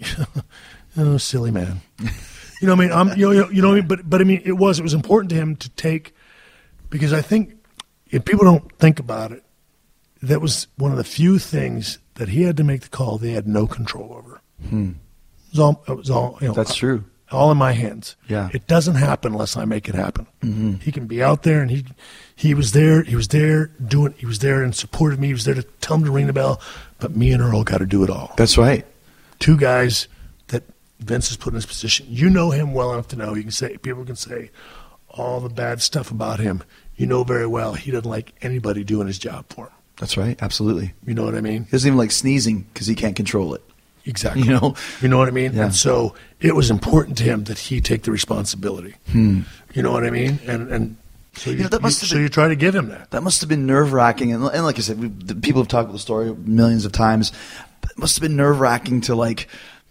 oh, silly man. You know what I mean? I'm, you know, you know what I mean? But, but I mean, it was, it was important to him to take, because I think if people don't think about it, that was one of the few things that he had to make the call they had no control over. Hmm. It was all, it was all, you know, That's true. all in my hands. Yeah. It doesn't happen unless I make it happen. Mm-hmm. He can be out there and he, he was there, he was there doing, he was there in support of me. He was there to tell him to ring the bell, but me and Earl got to do it all. That's right. Two guys that Vince has put in this position. You know him well enough to know. You can say, people can say all the bad stuff about him. You know very well he doesn't like anybody doing his job for him. That's right. Absolutely. You know what I mean? He doesn't even like sneezing because he can't control it. Exactly. You know? You know what I mean? Yeah. And so it was important to him that he take the responsibility. Hmm. You know what I mean? And and so you, You know, that must you- have so been- you try to give him that. That must have been nerve wracking, and, and like I said, we, the people have talked about the story millions of times. But it must have been nerve wracking to like.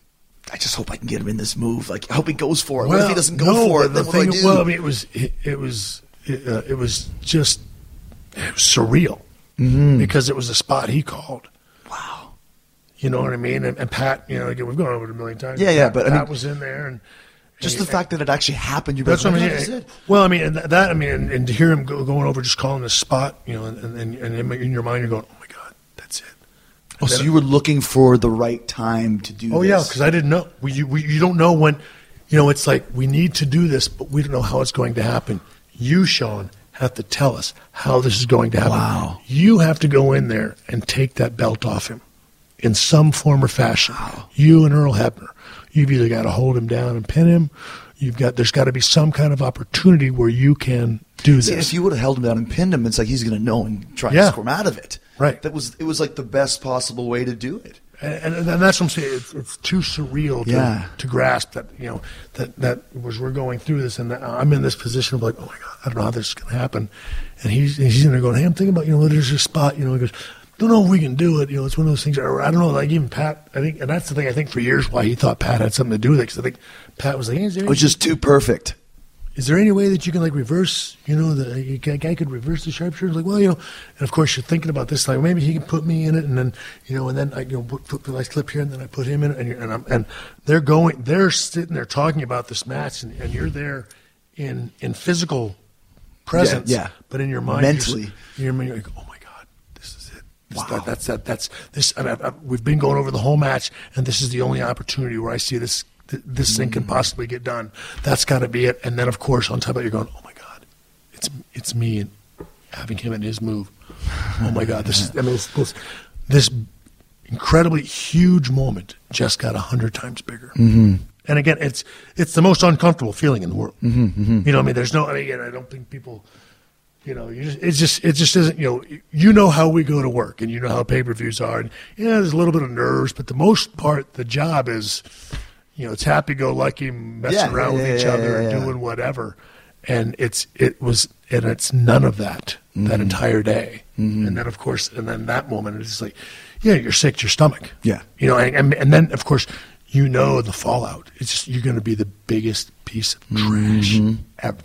I just hope I can get him in this move. Like, I hope he goes for it. What if he doesn't go no, for it? the Then what do I thing- do? Well, I mean, it was it, it was it, uh, it was just it was surreal Mm-hmm. because it was a spot he called. Wow. You know what I mean? And, and Pat, you know, again, we've gone over it a million times. Yeah, yeah, Pat, but I Pat mean- was in there, and Just and- the fact that it actually happened. You That's what I mean. Like I said. Well, I mean, and that, that I mean, and, and to hear him go, going over, just calling the spot, you know, and, and, and in, in your mind, you're going, "Oh my God, that's it." Oh, so you were looking for the right time to do Oh this. yeah, because I didn't know. We, you, we, you don't know when, you know, it's like we need to do this, but we don't know how it's going to happen. You, Sean, have to tell us how this is going to happen. Wow. You have to go in there and take that belt off him in some form or fashion. You and Earl Hebner. You've either got to hold him down and pin him. You've got there's got to be some kind of opportunity where you can do See, this. if you would have held him down and pinned him, it's like he's going to know and try Yeah. to squirm out of it. Right. That was it. Was like the best possible way to do it. And, and, and that's what I'm saying. It's, it's too surreal to, Yeah. to grasp that, you know, that, that was we're going through this and that I'm in this position of like, oh my God, I don't know how this is going to happen. And he's, he's in there going, hey, I'm thinking about, you know, there's a spot, you know, he goes, don't know if we can do it. You know, it's one of those things, or I don't know, like even Pat, I think, and that's the thing I think for years why he thought Pat had something to do with it. Because I think Pat was like, hey, is there It was just too perfect. is there any way that you can like reverse, you know, the a guy could reverse the sharpshooter? Like, well, you know, and of course you're thinking about this, like maybe he can put me in it, and then you know, and then I you know put, put I slip here, and then I put him in it, and you're, and I'm and they're going, they're sitting there talking about this match, and, and you're there in in physical presence, yeah. but in your mind, Mentally. you're, you're like, oh my God, this is it. This, wow. that, that's that. That's this. I mean, I, I, we've been going over the whole match, and this is the only opportunity where I see this. th- This thing can possibly get done. That's got to be it. And then, of course, on top of it, you're going, "Oh my God, it's it's me and having him in his move." Oh my God, this is. I mean, this this, this incredibly huge moment just got a hundred times bigger. Mm-hmm. And again, it's it's the most uncomfortable feeling in the world. Mm-hmm, mm-hmm. You know, what I mean, there's no. I mean, again, I don't think people. You know, you just, it's just it just isn't. You know, you know how we go to work, and you know how pay per views are. And yeah, there's a little bit of nerves, but the most part, the job is, you know, it's happy go lucky, messing Yeah, around yeah, with yeah, each yeah, other yeah, and yeah. doing whatever. And it's it was and it's none of that Mm-hmm. that entire day. And then of course, and then that moment, it's like, yeah, you're sick to your stomach. Yeah. You know, and, and, and then of course, you know the fallout. It's just, you're going to be the biggest piece of trash Mm-hmm. ever.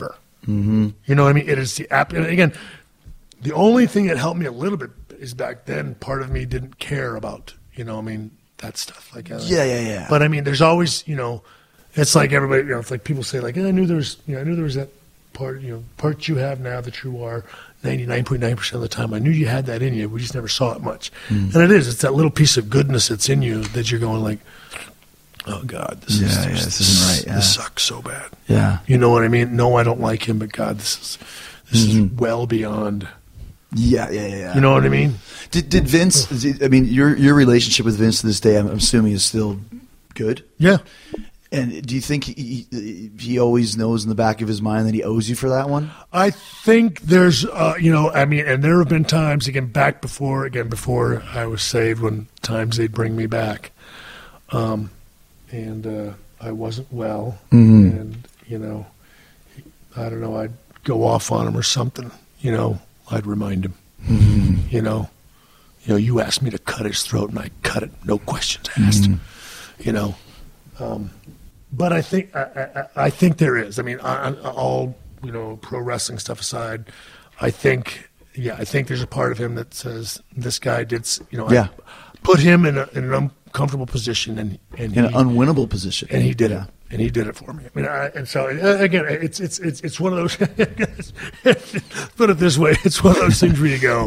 Mm-hmm. You know what I mean? It is the app. And again, the only thing that helped me a little bit is back then, part of me didn't care about, you know, I mean, that stuff. Like, uh, Yeah, yeah, yeah. But I mean, there's always, you know, it's like everybody, you know, it's like people say, like, I knew there was, you know, I knew there was that part, you know, part you have now that you are ninety-nine point nine percent of the time. I knew you had that in you. We just never saw it much. Mm. And it is. It's that little piece of goodness that's in you that you're going like, oh, God, this, yeah, is, yeah, this, this isn't right. Yeah. This sucks so bad. Yeah. You know what I mean? No, I don't like him, but God, this is this Mm-hmm. is well beyond. Yeah, yeah, yeah, yeah. You know what I mean? Did did Vince? I mean, your your relationship with Vince to this day, I'm assuming, is still good. Yeah. And do you think he he, he always knows in the back of his mind that he owes you for that one? I think there's, uh, you know, I mean, and there have been times, again, back before, again, before I was saved, when times they'd bring me back. Um, and uh, I wasn't well. Mm-hmm. And, you know, I don't know, I'd go off on him or something, you know, I'd remind him, Mm-hmm. you know. You know, you asked me to cut his throat, and I cut it, no questions asked, Mm-hmm. you know. Um, but I think I, I, I think there is. I mean, I, I, all, you know, pro wrestling stuff aside, I think, yeah, I think there's a part of him that says this guy did, s- you know, Yeah. I put him in, a, in an uncomfortable position, and and In he, an unwinnable position. and he did Yeah. it, and he did it for me. I mean, I, and so uh, again, it's it's it's it's one of those. Put it this way, it's one of those things where you go,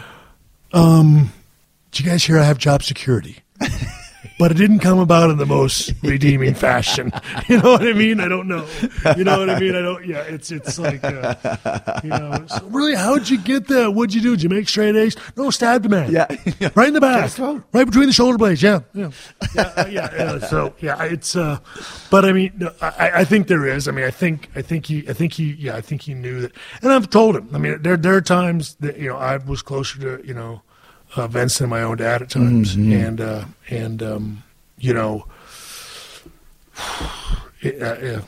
um, did you guys hear I have job security? But it didn't come about in the most redeeming fashion. You know what I mean? I don't know. You know what I mean? I don't. Yeah, it's it's like, uh, you know. So really, how'd you get that? What'd you do? Did you make straight A's? No, stabbed a man. Yeah. right in the back, Got throat. right between the shoulder blades. Yeah, yeah, yeah. uh, yeah, yeah. So yeah, it's. Uh, but I mean, no, I, I think there is. I mean, I think I think he I think he yeah I think he knew that, and I've told him. I mean, there there are times that you know I was closer to you know. Uh, Vince than my own dad at times, Mm-hmm. and uh, and um, you know, it, uh, yeah.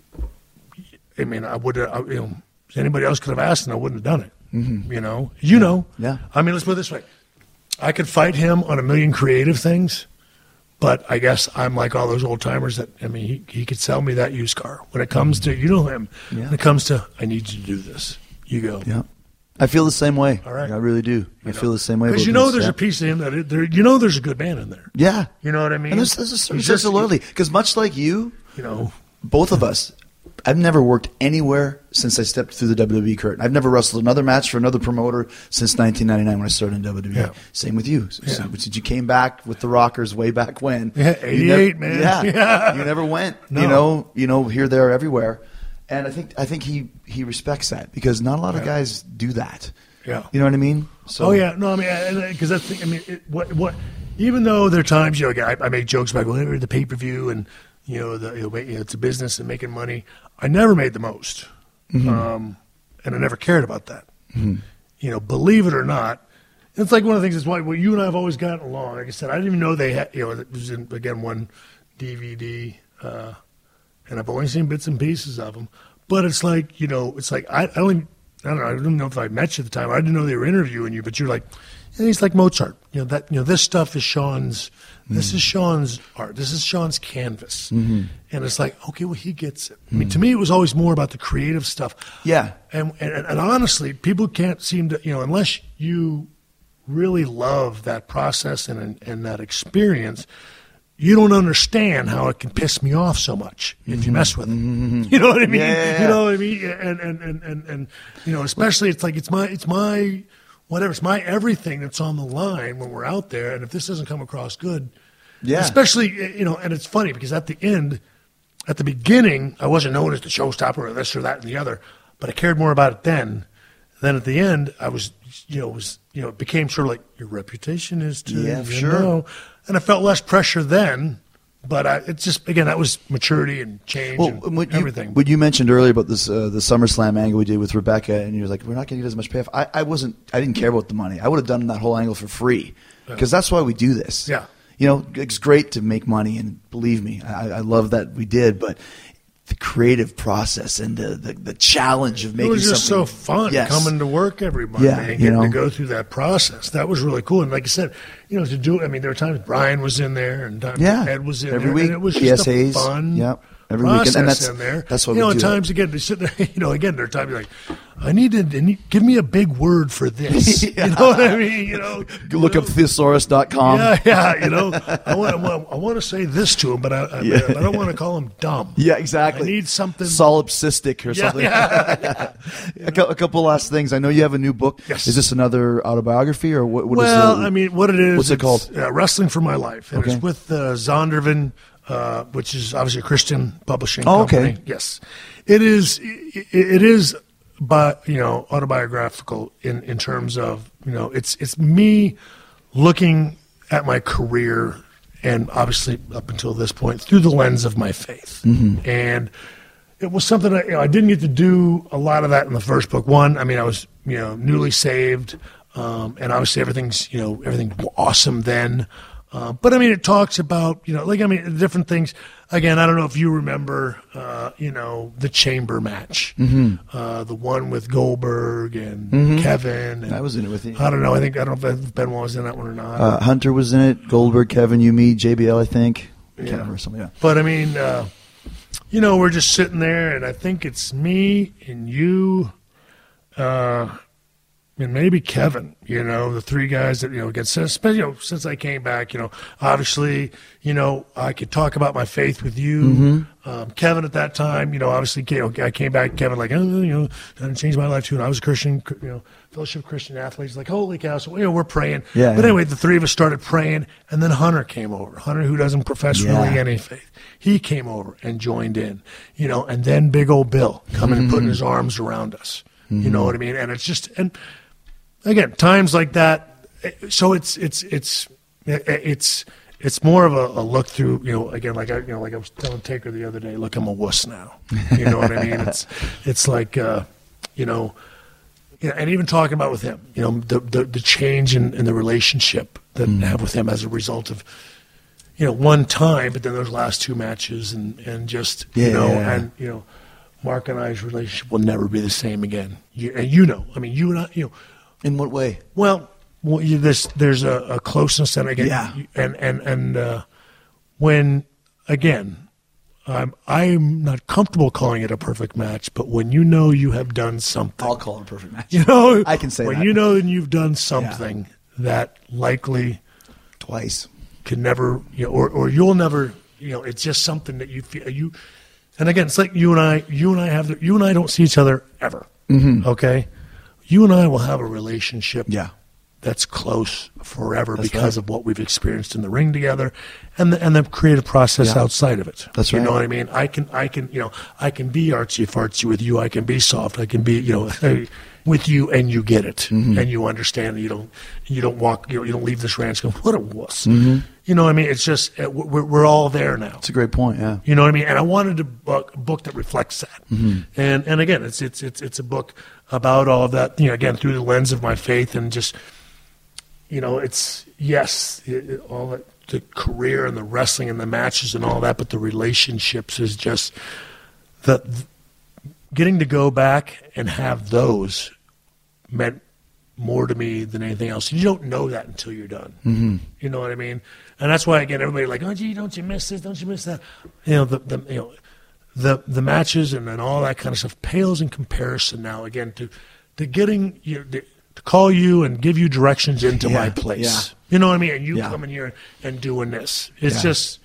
I mean, I would have, you know, anybody else could have asked, and I wouldn't have done it. Mm-hmm. You know, you know, Yeah. I mean, let's put it this way: I could fight him on a million creative things, but I guess I'm like all those old timers that I mean, he he could sell me that used car. When it comes to you know him, Yeah. when it comes to I need you to do this, you go. Yeah. I feel the same way. All right. I really do. I feel the same way. Because about you know Vince, there's yeah. a piece of him that it, there, you know there's a good man in there. Yeah. You know what I mean? And there's, there's a certain He's sense just- of loyalty. Because much like you, You know, both of us, I've never worked anywhere since I stepped through the W W E curtain. I've never wrestled another match for another promoter since nineteen ninety-nine when I started in W W E. Yeah. Same with you. So, Yeah. which you came back with the Rockers way back when. Yeah, You never- eighty-eight, man. Yeah, Yeah. you never went. No. You know, you know, here, there, everywhere. And I think I think he he respects that because not a lot of Yeah. guys do that. Yeah. You know what I mean? So oh yeah, no, I mean, because that's the, I mean, it, what what, even though there are times you know, again, I, I make jokes about going to the pay per view and you know, the, you know, you know, it's a business and making money. I never made the most, Mm-hmm. um, and I never cared about that. Mm-hmm. You know, believe it or not, it's like one of the things. That's why well, you and I have always gotten along. Like I said, I didn't even know they had. You know, it was in, again one D V D, uh, and I've only seen bits and pieces of them. But it's like you know, it's like I, I don't. I don't know. I didn't know if I met you at the time. I didn't know they were interviewing you, but you're like, and he's like Mozart. You know that. You know this stuff is Sean's. This is Sean's art. This is Sean's canvas. Mm-hmm. And it's like, okay, well, he gets it. I mean, to me, it was always more about the creative stuff. Yeah. And, and and honestly, people can't seem to, you know, unless you really love that process and and, and that experience, you don't understand how it can piss me off so much if you mess with it. You know what I mean? Yeah, yeah, yeah. You know what I mean? And, and, and, and, and, you know, especially it's like, it's my, it's my, whatever, it's my everything that's on the line when we're out there. And if this doesn't come across good, Yeah. especially, you know, and it's funny because at the end, at the beginning, I wasn't known as the showstopper or this or that and the other, but I cared more about it then. Then at the end, I was, you know, was, you know, it became sort of like your reputation is to, Yeah, you sure. know. And I felt less pressure then, but I, it's just, again, that was maturity and change Well, and what you, everything. what you mentioned earlier about this, uh, the SummerSlam angle we did with Rebecca, and you were like, "We're not going to get as much payoff." I, I wasn't. I didn't care about the money. I would have done that whole angle for free because that's why we do this. Yeah. You know, it's great to make money, and believe me, I, I love that we did. But the creative process and the the, the challenge of It making was just so something fun Yes. coming to work every Monday Yeah, and you getting know. to go through that process. That was really cool. And like I said, you know, to do I mean, there were times Brian was in there and times Yeah. Ed was in Every there. week, And it was P S just a As. fun, Yep. Every week, process and that's in there. that's what you know. we At do. times, again, they sit there. You know, again, there are times you're like, I need to I need, give me a big word for this. Yeah. You know what I mean? You know, Go look you up know? thesaurus dot com. Yeah, yeah. You know, I want, I want, I want to say this to him, but I, I, Yeah. I don't want to call him dumb. Yeah, exactly. I need something solipsistic or Yeah, something. yeah. a, cou- a couple last things. I know you have a new book. Yes. Is this another autobiography or what? what is Well, the, I mean, what it is. What's it it's, called? Uh, Wrestling for My Life. And Okay. it's with uh, Zondervan, uh, which is obviously a Christian publishing Oh, okay. company. Yes. It is, it, it is, but you know, autobiographical in, in terms of, you know, it's, it's me looking at my career and obviously up until this point through the lens of my faith. Mm-hmm. And it was something I, you know, I didn't get to do a lot of that in the first book. One, I mean, I was, you know, newly saved, um, and obviously everything's, you know, everything awesome then. Uh, but I mean, it talks about, you know, like, I mean, different things. Again, I don't know if you remember, uh, you know, the chamber match, Mm-hmm. uh, the one with Goldberg and Kevin. And, I was in it with you. I don't know. I think, I don't know if Benoit was in that one or not. Uh, Hunter was in it. Goldberg, Kevin, you, me, J B L, I think. I can't Yeah. remember something. Yeah. But I mean, uh, you know, we're just sitting there, and I think it's me and you, uh, and maybe Kevin. You know, the three guys that you know get since you know since I came back. You know, obviously, you know, I could talk about my faith with you, Mm-hmm. um, Kevin. At that time, you know, obviously, you know, I came back. Kevin, like, oh, you know, that changed my life too. And I was a Christian, you know, Fellowship of Christian Athletes. Like, holy cow! So you know, we're praying. Yeah, But yeah. anyway, the three of us started praying, and then Hunter came over. Hunter, who doesn't profess Yeah. really any faith, he came over and joined in. You know, and then big old Bill coming and putting his arms around us. You know what I mean? And it's just and. Again, times like that. So it's it's it's it's it's more of a, a look through. You know, again, like I you know, like I was telling Taker the other day. Look, I'm a wuss now. You know what I mean? It's it's like uh, you know, you know, and even talking about with him. You know, the the, the change in, in the relationship that I have with him as a result of you know one time, but then those last two matches and and just Yeah, you know yeah, yeah. and you know, Mark and I's relationship will never be the same again. You, and you know, I mean, you and I, you know. In what way? Well, well you, there's there's a, a closeness, and again, Yeah. and and and uh, when again, I'm I'm not comfortable calling it a perfect match, but when you know you have done something, I'll call it a perfect match. you know, I can say when that. you know that you've done something that likely Twice. can never, you know, or or you'll never, you know, it's just something that you feel you. And again, it's like you and I, you and I have, the, you and I don't see each other ever. Mm-hmm. Okay, you and I will have a relationship. Yeah. That's close forever That's because right. of what we've experienced in the ring together, and the and the creative process Yeah. outside of it. That's You right. know what I mean? I can I can you know I can be artsy fartsy with you. I can be soft. I can be you know hey, with you, and you get it, Mm-hmm. and you understand. And you don't you don't walk you know, you don't leave this ranch going what a wuss. Mm-hmm. You know what I mean? It's just uh, we're we're all there now. That's a great point. Yeah. You know what I mean? And I wanted a book, a book that reflects that. Mm-hmm. And and again, it's it's it's it's a book about all of that. You know, again through the lens of my faith and just, you know, it's yes, it, it, all that, the career and the wrestling and the matches and all that, but the relationships is just the, the getting to go back and have those meant more to me than anything else. You don't know that until you're done. Mm-hmm. You know what I mean? And that's why again, everybody like, oh, gee, don't you miss this? Don't you miss that? You know, the, the you know, the the matches and, and all that kind of stuff pales in comparison now. Again, to to getting you know, to, to call you and give you directions into Yeah, my place. yeah. You know what I mean? And you Yeah. coming here and doing this. It's Yeah. just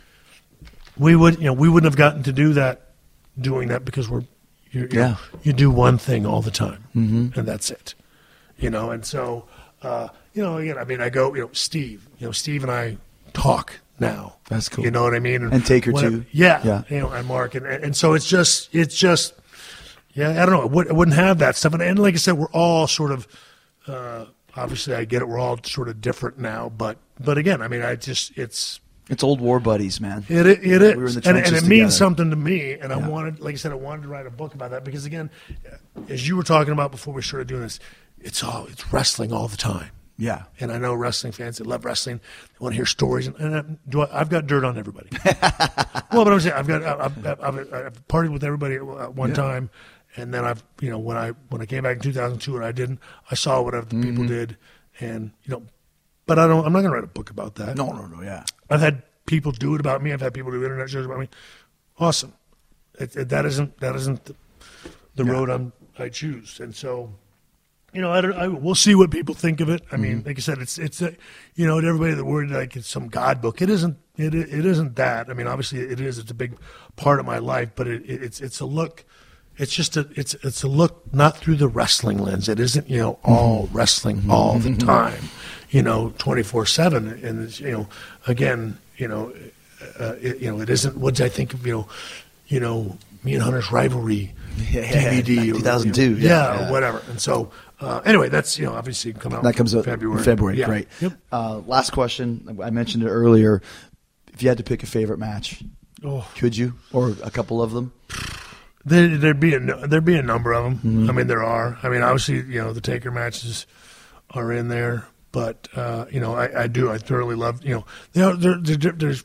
we would you know we wouldn't have gotten to do that doing that because we're you, you, Yeah. you do one thing all the time Mm-hmm. and that's it. You know, and so, uh, you know, again, I mean, I go, you know, Steve, you know, Steve and I talk now. That's cool. You know what I mean? And Taker, whenever- too. Yeah. Yeah. You know, and Mark. And, and so it's just, it's just, yeah, I don't know. I, would, I wouldn't have that stuff. And, and like I said, we're all sort of, uh, obviously I get it. We're all sort of different now. But, but again, I mean, I just, it's, It's old war buddies, man. it, it, it is. We were in the and, and trenches it means together. something to me. And I Yeah. wanted, like I said, I wanted to write a book about that because, again, as you were talking about before we started doing this, it's all, it's wrestling all the time. Yeah. And I know wrestling fans that love wrestling. They want to hear stories. And, and I, do I, I've got dirt on everybody. Well, but I'm saying I've got I've, I've, I've, I've partied with everybody at one Yeah. time, and then I've you know when I when I came back in two thousand two and I didn't, I saw what other people Mm-hmm. did, and you know, but I don't. I'm not going to write a book about that. No, no, no. Yeah. I've had people do it about me. I've had people do internet shows about me. Awesome. it, it, that isn't that isn't the, the Yeah. road I'm I choose, and so. You know, I don't. I, we'll see what people think of it. I mean, like I said, it's it's a, you know, to everybody that worried like it's some God book. It isn't. It it isn't that. I mean, obviously it is. It's a big part of my life, but it, it, it's it's a look. It's just a it's it's a look not through the wrestling lens. It isn't, you know, all wrestling all the time, you know, twenty four seven. And it's, you know, again, you know, uh, it, you know, it isn't. What did I think of? You know, you know, me and Hunter's rivalry Yeah, D V D, or, two thousand two, you know, yeah, yeah, yeah. or whatever. And so. Uh, anyway, that's, you know, obviously come out That comes in out February. in February. Yeah. Great. Yep. Uh, last question. I mentioned it earlier. If you had to pick a favorite match, Oh. could you, or a couple of them? There, there'd be a nu- there'd be a number of them. Mm-hmm. I mean, there are. I mean, obviously, you know, the Taker matches are in there, but uh, you know, I, I do. I thoroughly love. You know, there, there, there, there's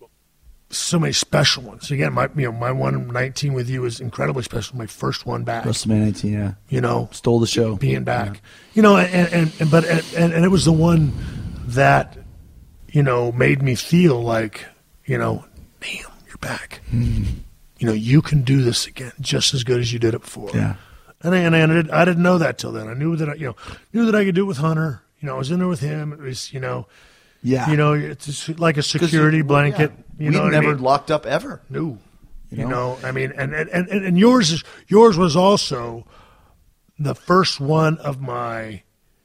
so many special ones. Again, my you know my one nineteen with you is incredibly special. My first one back. WrestleMania nineteen, yeah. You know, Stole the show. being back. You know, and, and, and but and, and it was the one that, you know, made me feel like, you know, damn, you're back. Mm. You know, you can do this again just as good as you did it before. Yeah. And I, and I, and I didn't, I didn't know that till then. I knew that I, you know, knew that I could do it with Hunter. You know, I was in there with him. It was, you know, Yeah. you know, it's just like a 'Cause security you- blanket. yeah. You we know, what never I mean? locked up ever. No. You You know? know, I mean, and, and, and, and yours is yours was also the first one of my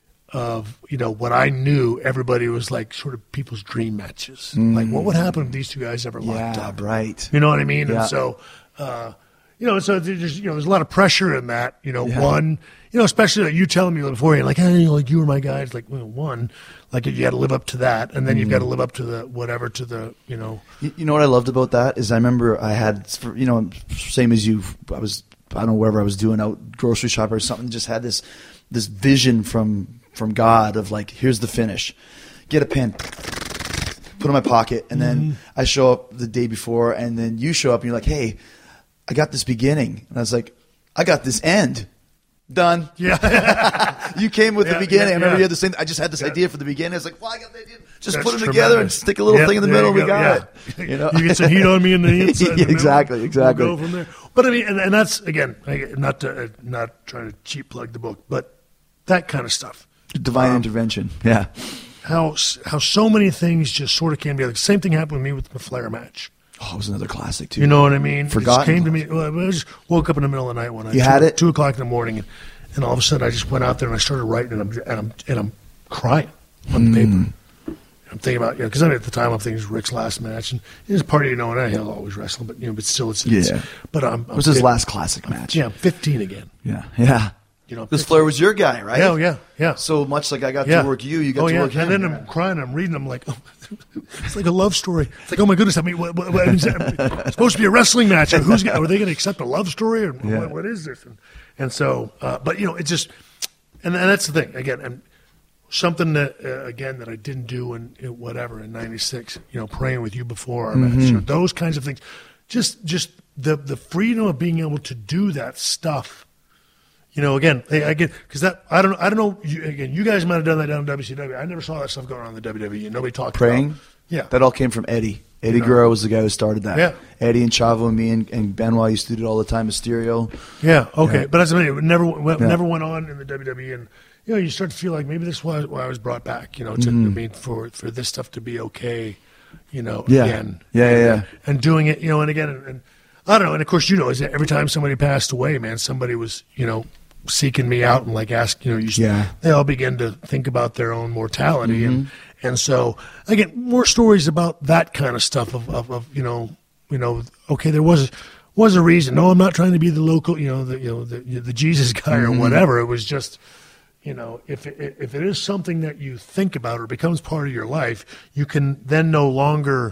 of you know what I knew everybody was like sort of people's dream matches. Like, what would happen if these two guys ever locked Yeah, up? right. You know what I mean? Yeah. And so, uh, you know, so there's you know there's a lot of pressure in that. You know, Yeah. one, you know, especially like you telling me beforehand, like, hey, you know, like you were my guy. It's like, well, one, like you got to live up to that, and then you've got to live up to the whatever to the you know. You, you know what I loved about that is I remember I had, you know, same as you, I was, I don't know, wherever I was doing out grocery shop or something, just had this this vision from from God of like, here's the finish. Get a pen, put it in my pocket, and then I show up the day before, and then you show up and you're like, hey, I got this beginning. And I was like, I got this end. Done. Yeah. You came with Yeah, the beginning. yeah, I remember yeah. you had the same. I just had this Yeah. idea for the beginning. I was like, well, I got the idea. Just That's put them together and tremendous. stick a little Yep, thing in the there middle. you We go, got yeah. it. You know, You get some heat on me in the inside. Yeah, in the middle. exactly, exactly. We'll go from there. But I mean, and, and that's again, I- not to, uh, not trying to cheap plug the book, but that kind of stuff. Divine Um, intervention. Yeah. How s- how so many things just sort of came together. Same thing happened with me with the Flair match. Oh, it was another classic too. You know what I mean? Forgotten It just came to me. Well, I just woke up in the middle of the night one night. You two, had it? two o'clock in the morning, and, and all of a sudden I just went out there and I started writing, and I'm and I'm and I'm crying on the Mm. paper. I'm thinking about, you know, because I mean, at the time I'm thinking it was Rick's last match, and it's part of, you know, and he'll always wrestle, but you know, but still, it's, it's Yeah. But I'm, It was his last classic match. Yeah, I'm fifteen again. Yeah. Yeah. You know, Because Flair was your guy, right? Yeah, yeah, yeah. So much like I got Yeah. to work you, you got oh, to yeah. work him. And then I'm crying. I'm reading. I'm like, oh, it's like a love story. It's like, oh my goodness. I mean, what, what, what, is that- it's supposed to be a wrestling match. Who's are they going to accept a love story, or Yeah. what, what is this? And, and so, uh, but you know, it just, and, and that's the thing. Again, and something that uh, again that I didn't do in, in whatever in ninety-six. You know, praying with you before our match. Mm-hmm. You know, those kinds of things. Just, just the the freedom of being able to do that stuff. You know, again, I I get because that I don't I don't know. You, again, you guys might have done that down in W C W. I never saw that stuff going on in the W W E. Nobody talked Praying. about. Yeah, That all came from Eddie. Eddie You know. Guerrero was the guy who started that. Yeah. Eddie and Chavo and me and, and Benoit used to do it all the time. Mysterio. yeah, okay. Yeah. But as I mean, it never went, Yeah. never went on in the W W E, and you know, you start to feel like maybe this is why, why I was brought back. You know, to I mean, for for this stuff to be okay. You know, Mm-hmm. Yeah. again, Yeah, yeah, and, yeah. and doing it. You know, and again, and, and I don't know. And of course, you know, is that every time somebody passed away, man, somebody was you know seeking me out and like ask, you know, you, Yeah. they all begin to think about their own mortality, and Mm-hmm. and so again, more stories about that kind of stuff of, of, of you know, you know, okay, there was was a reason. No, I'm not trying to be the local, you know, the you know the the Jesus guy or Mm-hmm. whatever. It was just, you know, if it, if it is something that you think about or becomes part of your life, you can then no longer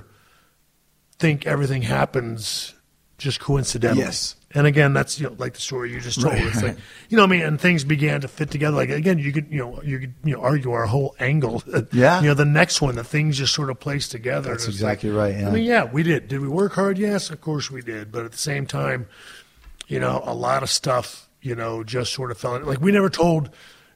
think everything happens just coincidentally. Yes. And again, that's you know like the story you just told. Right, It's right. like you know, what I mean, and things began to fit together. Like again, you could you know you could you know argue our whole angle. Yeah. You know, the next one, the things just sort of placed together. That's And it's exactly like- right, yeah. I mean, yeah, we did. Did we work hard? Yes, of course we did. But at the same time, you know, a lot of stuff, you know, just sort of fell in. Like we never told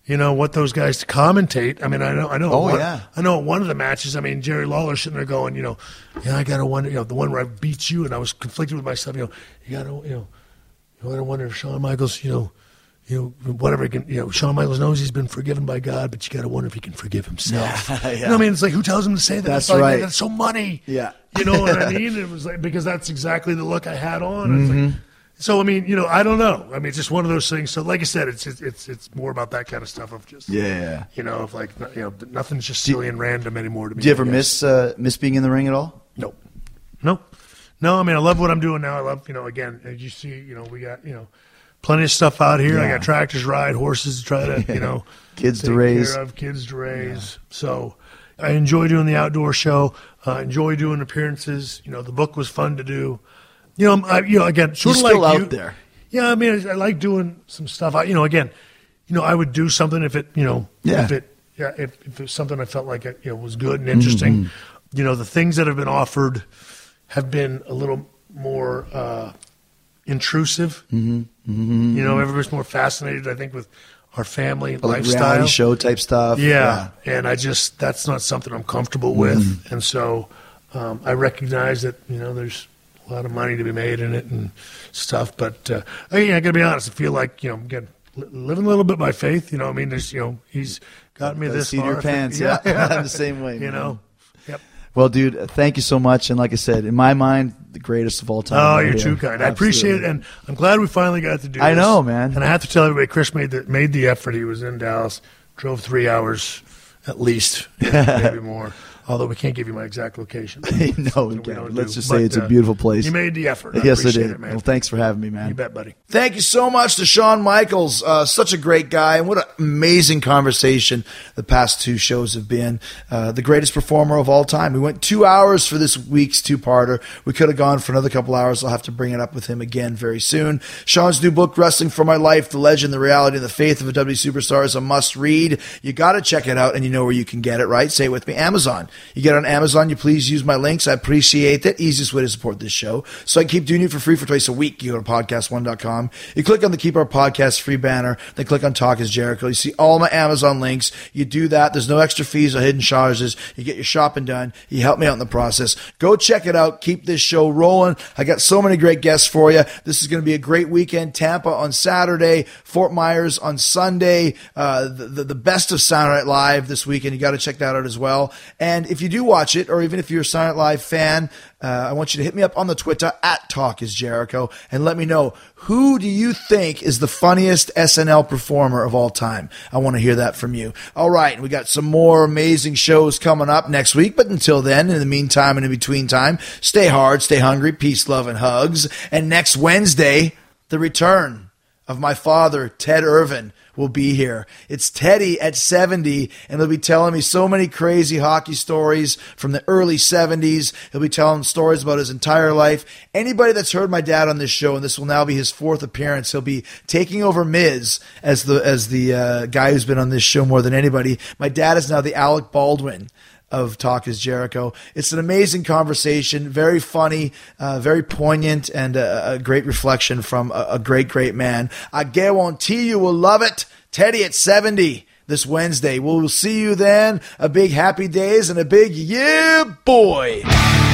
you know, what those guys to commentate. I mean, I know, I know, Oh, one, yeah. I know. At one of the matches, I mean, Jerry Lawler sitting there going, you know, yeah, I gotta wonder, you know, the one where I beat you and I was conflicted with myself. You know, you gotta, you know, you gotta wonder if Shawn Michaels, you know, you know, whatever. Can, you know, Shawn Michaels knows he's been forgiven by God, but you gotta wonder if he can forgive himself. Yeah, yeah. You know what I mean? It's like, who tells him to say that? That's It's like, right. That's so money. Yeah. You know what I mean? It was like, because that's exactly the look I had on. It's Mm-hmm. like, so I mean, you know, I don't know. I mean, it's just one of those things. So, like I said, it's it's it's, it's more about that kind of stuff of just, Yeah. you know, of like, you know, nothing's just silly and random anymore to me. Do you ever I guess. miss uh, miss being in the ring at all? Nope. Nope. No, I mean, I love what I'm doing now. I love, you know, again, as you see, you know, we got, you know, plenty of stuff out here. I Yeah. got tractors to ride, horses to try to, you know, Kids to take raise. care of, kids to raise. So I enjoy doing the outdoor show. I uh, enjoy doing appearances. You know, the book was fun to do. You know, I, you know, again, sort You're of still like out you. there. Yeah, I mean, I, I like doing some stuff. I, you know, again, you know, I would do something if it, you know, Yeah. if it, yeah, if, if it was something I felt like it, you know, was good and interesting. Mm-hmm. You know, the things that have been offered have been a little more uh, intrusive. Mm-hmm. Mm-hmm. You know, everybody's more fascinated, I think, with our family and Like lifestyle. reality show type stuff. Yeah. and I just that's not something I'm comfortable with, Mm-hmm. and so um, I recognize that you know there's a lot of money to be made in it and stuff. But uh, I, I got to be honest, I feel like you know, again, li- living a little bit by faith. You know, I mean, there's you know, he's got me Gotta this see far. your I think- pants, yeah. I'm the same way, You man. know, yep. Well, dude, thank you so much. And like I said, in my mind, the greatest of all time. Oh, right you're here. too kind. I appreciate it, Absolutely. and I'm glad we finally got to do. I this. know, man. And I have to tell everybody, Chris made the made the effort. He was in Dallas, drove three hours at least, maybe more. Although we can't give you my exact location. no, we We can't. don't Let's do. just say But, it's a uh, beautiful place. You made the effort. I yes, it appreciate is. it, man. Well, thanks for having me, man. You bet, buddy. Thank you so much to Shawn Michaels. Uh, such a great guy, and what an amazing conversation the past two shows have been. Uh, the greatest performer of all time. We went two hours for this week's two-parter. We could have gone for another couple hours. I'll have to bring it up with him again very soon. Shawn's new book, Wrestling for My Life, The Legend, the Reality, and the Faith of a W Superstar, is a must-read. You got to check it out, and you know where you can get it, right? Say it with me, Amazon. You get it on Amazon, you please use my links. I appreciate that. Easiest way to support this show. So I keep doing it for free for twice a week. You go to podcast one dot com. You click on the Keep Our Podcast Free banner. Then click on Talk is Jericho. You see all my Amazon links. You do that. There's no extra fees or hidden charges. You get your shopping done. You help me out in the process. Go check it out. Keep this show rolling. I got so many great guests for you. This is going to be a great weekend. Tampa on Saturday. Fort Myers on Sunday. Uh, the, the, the best of Saturday Night Live this weekend. You got to check that out as well. And if you do watch it, or even if you're a Saturday Night Live fan, uh, I want you to hit me up on the Twitter at Talk is Jericho and let me know, who do you think is the funniest S N L performer of all time? I want to hear that from you. All right, we got some more amazing shows coming up next week, but until then, in the meantime and in between time, stay hard, stay hungry, peace, love, and hugs. And next Wednesday, the return of my father, Ted Irvin, will be here. It's Teddy at seventy, and he'll be telling me so many crazy hockey stories from the early seventies. He'll be telling stories about his entire life. Anybody that's heard my dad on this show, and this will now be his fourth appearance, he'll be taking over Miz as the as the uh, guy who's been on this show more than anybody. My dad is now the Alec Baldwin of Talk is Jericho. It's an amazing conversation, very funny, uh, very poignant, and a, a great reflection from a, a great, great man. I guarantee you will love it. Teddy at seventy this Wednesday. We'll see you then. A big happy days and a big yeah, boy.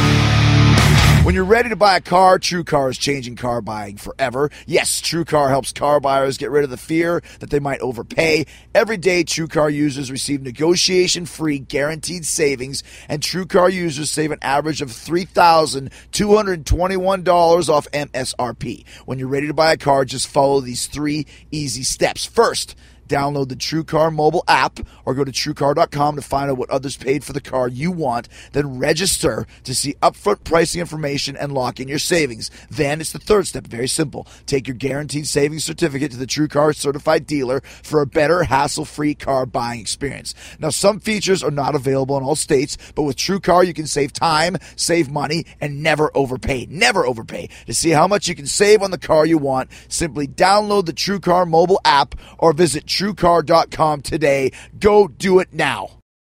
When you're ready to buy a car, TrueCar is changing car buying forever. Yes, TrueCar helps car buyers get rid of the fear that they might overpay. Every day, TrueCar users receive negotiation-free guaranteed savings, and TrueCar users save an average of three thousand two hundred twenty-one dollars off M S R P. When you're ready to buy a car, just follow these three easy steps. First, download the TrueCar mobile app or go to true car dot com to find out what others paid for the car you want. Then register to see upfront pricing information and lock in your savings. Then it's the third step, very simple. Take your guaranteed savings certificate to the TrueCar certified dealer for a better, hassle-free car buying experience. Now, some features are not available in all states, but with TrueCar you can save time, save money, and never overpay. Never overpay. To see how much you can save on the car you want, simply download the TrueCar mobile app or visit true car dot com today. Go do it now.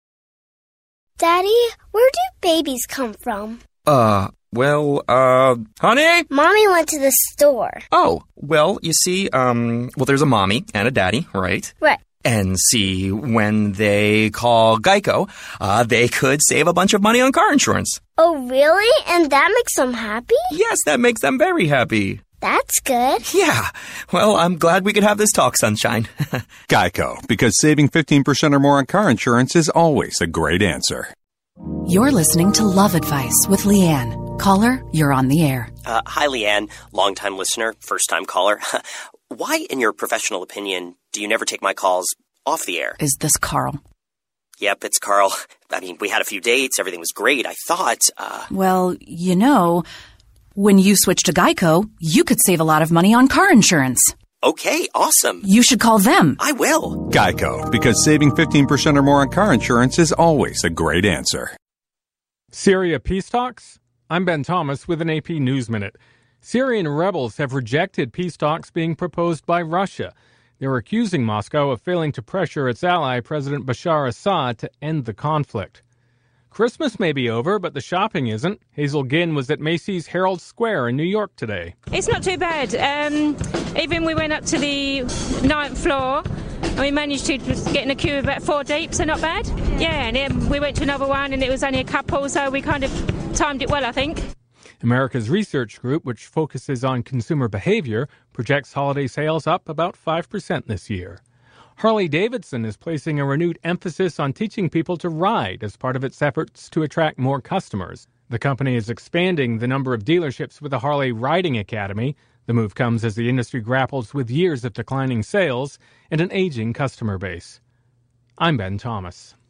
Daddy, where do babies come from? Uh, well, uh, honey? Mommy went to the store. Oh, well, you see, um, well, there's a mommy and a daddy, right? Right. And see, when they call Geico, uh, they could save a bunch of money on car insurance. Oh, really? And that makes them happy? Yes, that makes them very happy. That's good. Yeah. Well, I'm glad we could have this talk, Sunshine. Geico, because saving fifteen percent or more on car insurance is always a great answer. You're listening to Love Advice with Leanne. Caller, you're on the air. Uh, hi, Leanne. Longtime listener, first-time caller. Why, in your professional opinion, do you never take my calls off the air? Is this Carl? Yep, it's Carl. I mean, we had a few dates. Everything was great. I thought, uh... Well, you know, when you switch to Geico, you could save a lot of money on car insurance. Okay, awesome. You should call them. I will. Geico, because saving fifteen percent or more on car insurance is always a great answer. Syria peace talks? I'm Ben Thomas with an A P News Minute. Syrian rebels have rejected peace talks being proposed by Russia. They're accusing Moscow of failing to pressure its ally, President Bashar Assad, to end the conflict. Christmas may be over, but the shopping isn't. Hazel Ginn was at Macy's Herald Square in New York today. It's not too bad. Um, even we went up to the ninth floor and we managed to get in a queue about four deep, so not bad. Yeah, and then we went to another one and it was only a couple, so we kind of timed it well, I think. America's research group, which focuses on consumer behavior, projects holiday sales up about five percent this year. Harley-Davidson is placing a renewed emphasis on teaching people to ride as part of its efforts to attract more customers. The company is expanding the number of dealerships with a Harley Riding Academy. The move comes as the industry grapples with years of declining sales and an aging customer base. I'm Ben Thomas.